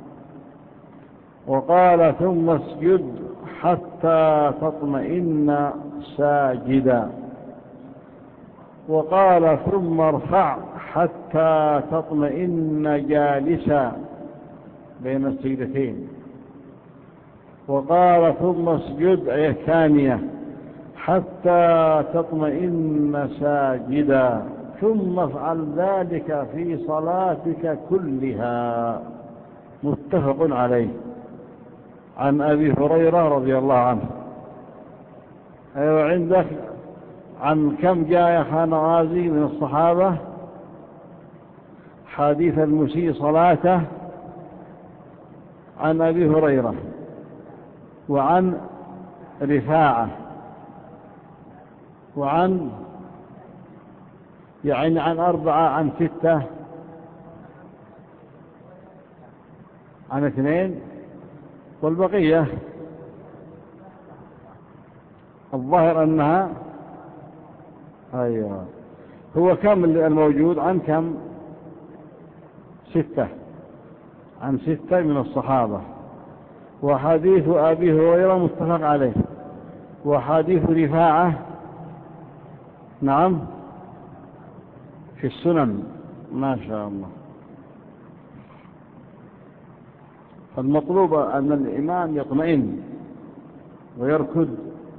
Speaker 1: وقال: ثم اسجد حتى تطمئن ساجدا. وقال: ثم ارفع حتى تطمئن جالسا بين السجدتين. وقال: ثم اسجد أي ثانية حتى تطمئن ساجدا، ثم افعل ذلك في صلاتك كلها. متفق عليه. عن أبي هريرة رضي الله عنه. أيوة عندك عن كم جاء يا خان غازي من الصحابة حديث المسيء صلاته؟ عن أبي هريرة وعن رفاعة وعن يعني عن أربعة عن ستة عن اثنين، والبقية الظاهر أنها أيوة. هو كم الموجود؟ عن كم؟ ستة، عن ستة من الصحابة. وحديث أبي هريرة متفق عليه. وحديث رفاعة نعم في السنن. ما شاء الله. فالمطلوب أن الإمام يطمئن ويركض،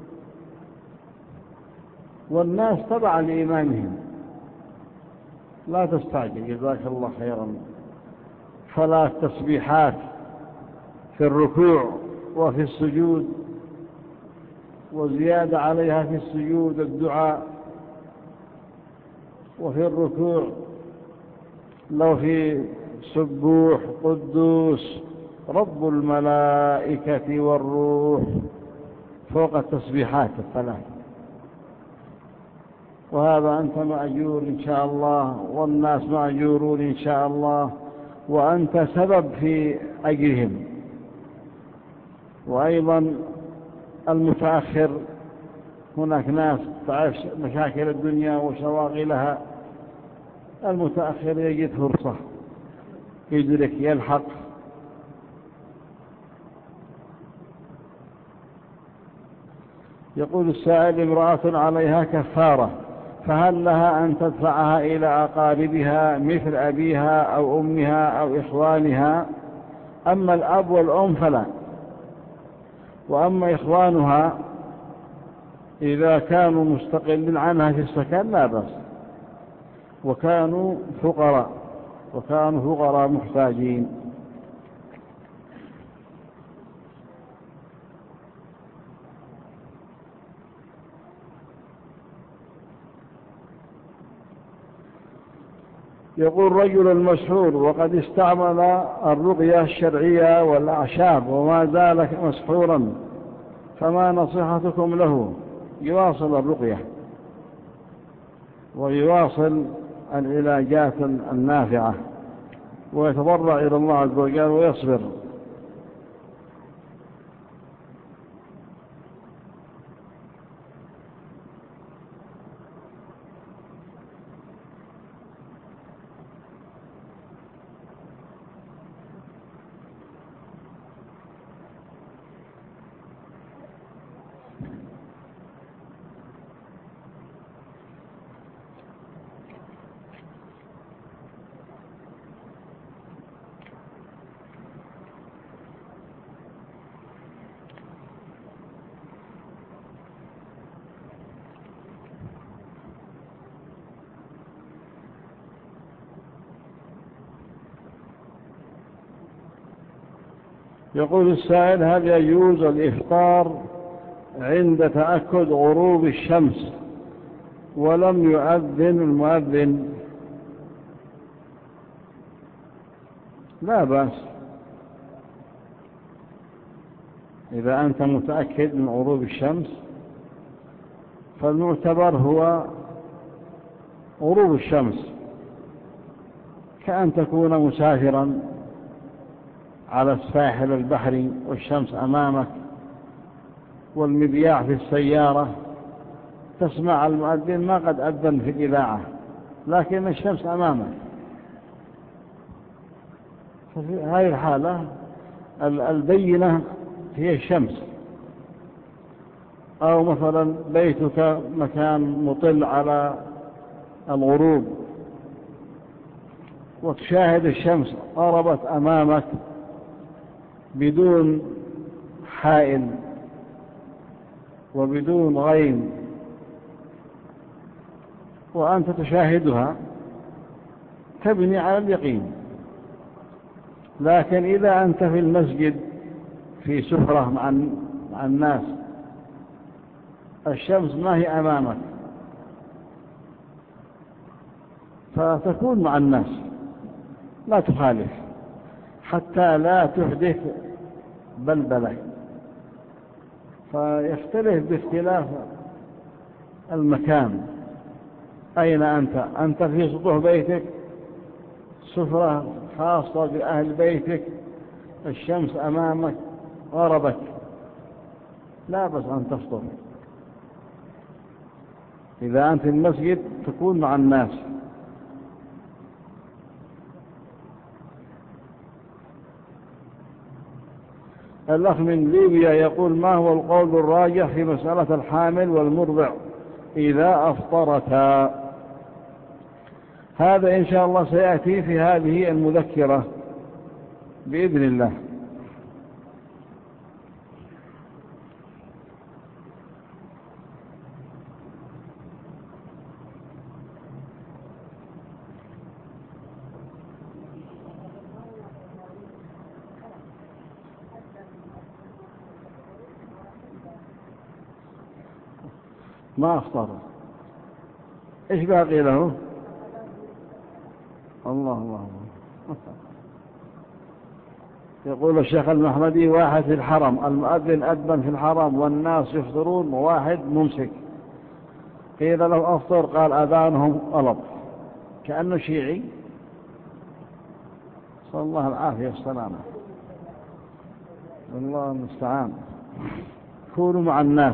Speaker 1: والناس تبع لإمامهم، لا تستعجل. جزاك الله خيرا. فلا التسبيحات في الركوع وفي السجود، وزيادة عليها في السجود الدعاء، وفي الركوع لو في سبوح قدوس رب الملائكة والروح فوق التسبيحات الثلاث. وهذا أنت مأجور إن شاء الله، والناس مأجورون إن شاء الله، وأنت سبب في أجرهم. وأيضا المتأخر، هناك ناس تعرف مشاكل الدنيا وشواغلها، المتأخر يجد فرصة يدرك يلحق. يقول السائل: امرأة عليها كفارة، فهل لها أن تدفعها إلى أقاربها مثل أبيها أو أمها أو إخوانها؟ أما الأب والأم فلا، وأما إخوانها إذا كانوا مستقلين عنها في السكن لا بأس، وكانوا فقراء وكانوا فقراء محتاجين. يقول: رجل مسحور وقد استعمل الرقية الشرعية والأعشاب وما زال مسحورا، فما نصيحتكم له؟ يواصل الرقية ويواصل العلاجات النافعة ويتضرع إلى الله عز وجل ويصبر. يقول السائل: هل يجوز الإفطار عند تأكد غروب الشمس ولم يؤذن المؤذن؟ لا بأس، إذا أنت متأكد من غروب الشمس فالمعتبر هو غروب الشمس، كأن تكون مسافرا على الساحل البحري والشمس أمامك والمذياع في السيارة، تسمع المؤذن ما قد أذن في الإذاعة لكن الشمس أمامك. ففي هذه الحالة البينة هي الشمس. أو مثلا بيتك مكان مطل على الغروب وتشاهد الشمس غربت أمامك بدون حائل وبدون غيم وأنت تشاهدها، تبني على اليقين. لكن إذا أنت في المسجد في سفرة مع الناس الشمس ما هي أمامك فتكون مع الناس لا تخالف حتى لا تحدث بلبلة، فيختلف باختلاف المكان. أين أنت؟ أنت في سطوح بيتك، سفرة خاصة بأهل بيتك، الشمس أمامك غربت، لا بس أن تفطر. إذا أنت في المسجد تكون مع الناس. الأخ من ليبيا يقول: ما هو القول الراجح في مسألة الحامل والمرضع إذا أفطرتا؟ هذا إن شاء الله سيأتي في هذه المذكرة بإذن الله. ما أفطر، إيش باقي له؟ الله الله. يقول الشيخ المحمدي: واحد في الحرم، المؤذن أذن في الحرم والناس يفطرون وواحد ممسك، قيل له أفطر قال أذانهم غلط، كأنه شيعي. صلى الله العافية والسلامة. الله المستعان. كونوا مع الناس.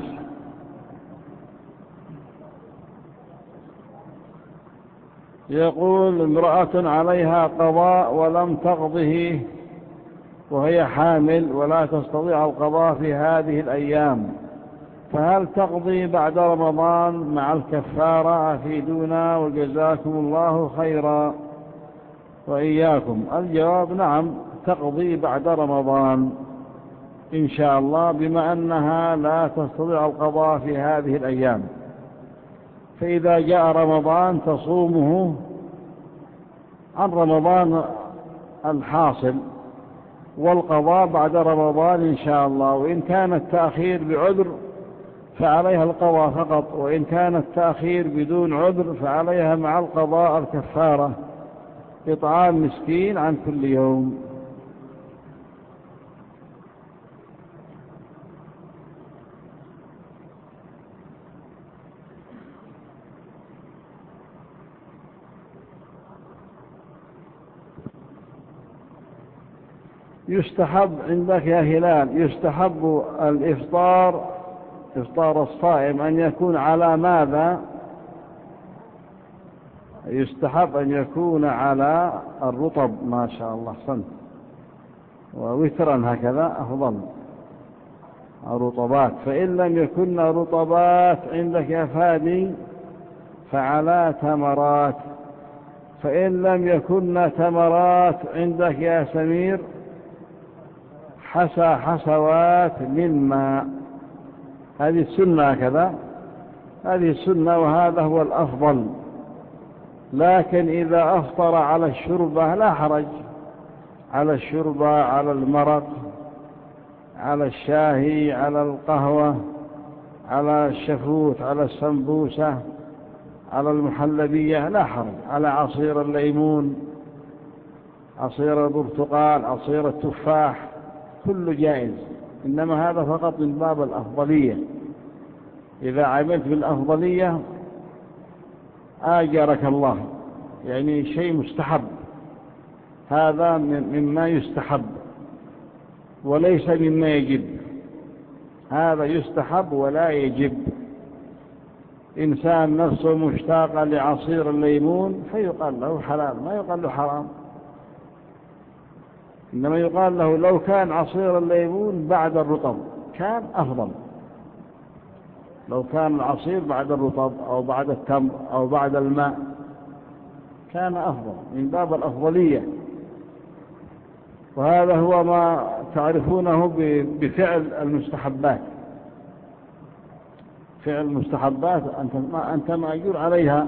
Speaker 1: يقول: امرأة عليها قضاء ولم تقضه وهي حامل ولا تستطيع القضاء في هذه الأيام، فهل تقضي بعد رمضان مع الكفارة؟ أفيدونا وجزاكم الله خيرا وإياكم. الجواب: نعم، تقضي بعد رمضان إن شاء الله، بما أنها لا تستطيع القضاء في هذه الأيام، فإذا جاء رمضان تصومه عن رمضان الحاصل، والقضاء بعد رمضان إن شاء الله. وإن كان التأخير بعذر فعليها القضاء فقط، وإن كان التأخير بدون عذر فعليها مع القضاء الكفارة، إطعام مسكين عن كل يوم. يستحب عندك يا هلال، يستحب الإفطار، إفطار الصائم أن يكون على ماذا؟ يستحب أن يكون على الرطب، ما شاء الله، أحسنت، ووترا هكذا أفضل، الرطبات. فإن لم يكن رطبات عندك يا فادي فعلى تمرات، فإن لم يكن تمرات عندك يا سمير حسى حسوات من ماء. هذه السنة كذا، هذه السنة وهذا هو الأفضل. لكن إذا أفطر على الشربة لا حرج، على الشربة، على المرق، على الشاهي، على القهوة، على الشفوت، على السمبوسة، على المحلبية، لا حرج، على عصير الليمون، عصير البرتقال، عصير التفاح، كله جائز. إنما هذا فقط من باب الأفضلية. إذا عملت بالأفضلية آجرك الله، يعني شيء مستحب، هذا مما يستحب وليس مما يجب. هذا يستحب ولا يجب. إنسان نفسه مشتاق لعصير الليمون فيقال له حلال، ما يقال له حرام. إنما يقال له لو كان عصير الليمون بعد الرطب كان أفضل، لو كان العصير بعد الرطب أو بعد التمر أو بعد الماء كان أفضل، من باب الأفضلية. وهذا هو ما تعرفونه بفعل المستحبات. فعل المستحبات أنت مأجور عليها.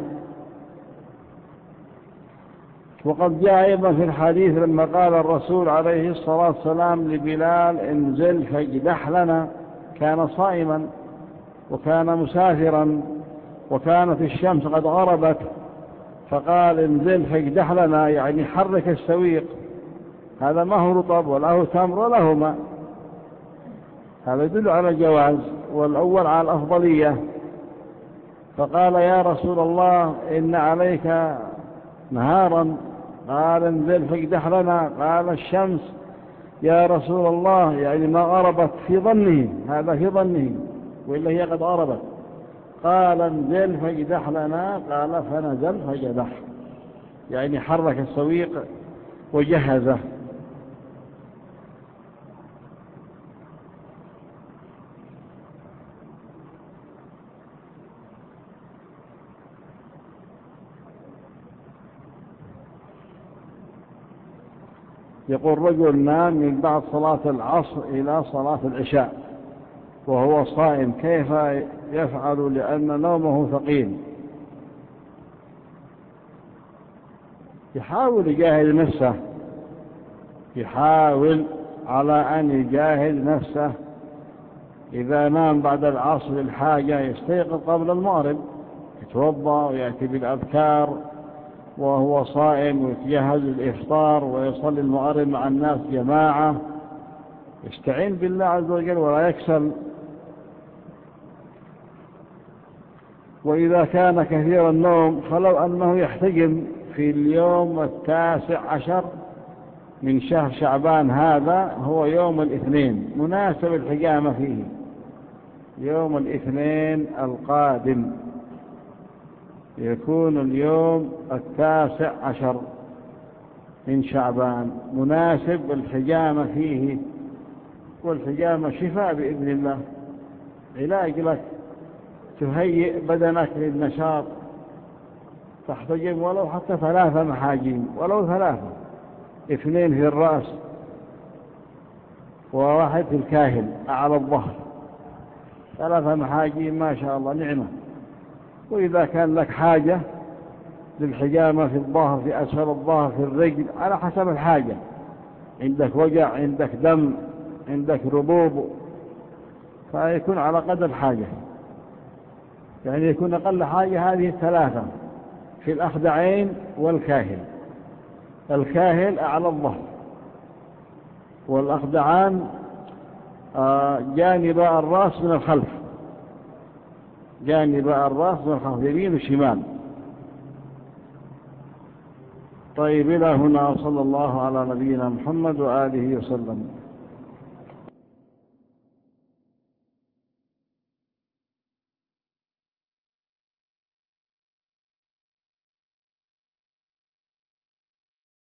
Speaker 1: وقد جاء أيضا في الحديث لما قال الرسول عليه الصلاة والسلام لبلال انزل فاجدح لنا، كان صائما وكان مسافرا وكانت الشمس قد غربت، فقال انزل فاجدح لنا، يعني حرك السويق. هذا ما هو رطب ولا هو تمر ولا هو ماء، هذا يدل على الجواز، والأول على الأفضلية. فقال يا رسول الله إن عليك نهارا، قال انزل فاجدح لنا، قال الشمس يا رسول الله، يعني ما غربت في ظنه، هذا في ظنه وإلا هي قد غربت. قال انزل فاجدح لنا، قال فنزل فجدح، يعني حرك السويق وجهزه. يقول رجل نام من بعد صلاة العصر إلى صلاة العشاء وهو صائم، كيف يفعل لأن نومه ثقيل؟ يحاول يجاهد نفسه، يحاول على أن يجاهد نفسه. إذا نام بعد العصر الحاجة يستيقظ قبل المغرب، يتوضأ ويأتي بالأذكار وهو صائم، ويتجهز الإفطار ويصلي المغرب مع الناس جماعة، يستعين بالله عز وجل ولا يكسل. وإذا كان كثير النوم فلو أنه يحتجم في اليوم التاسع عشر من شهر شعبان، هذا هو يوم الاثنين، مناسب الحجامة فيه يوم الاثنين القادم، يكون اليوم التاسع عشر من شعبان، مناسب الحجامة فيه. والحجامة شفاء بإذن الله، علاج لك، تهيئ بدنك للنشاط. تحتجم ولو حتى ثلاثة محاجيم، ولو ثلاثة، اثنين في الرأس وواحد في الكاهل أعلى الظهر، ثلاثة محاجيم ما شاء الله نعمة. وإذا كان لك حاجة للحجامة في الظهر، في أسفل الظهر، في الرجل، على حسب الحاجة، عندك وجع، عندك دم، عندك ربوب، فيكون على قدر الحاجة، يعني يكون أقل حاجة هذه الثلاثة في الأخدعين والكاهل. الكاهل أعلى الظهر، والأخدعان جانب الرأس من الخلف، جانب الرأس من الخلف، يمين وشمال. طيب إلى هنا، صلى الله على نبينا محمد وآله وسلم.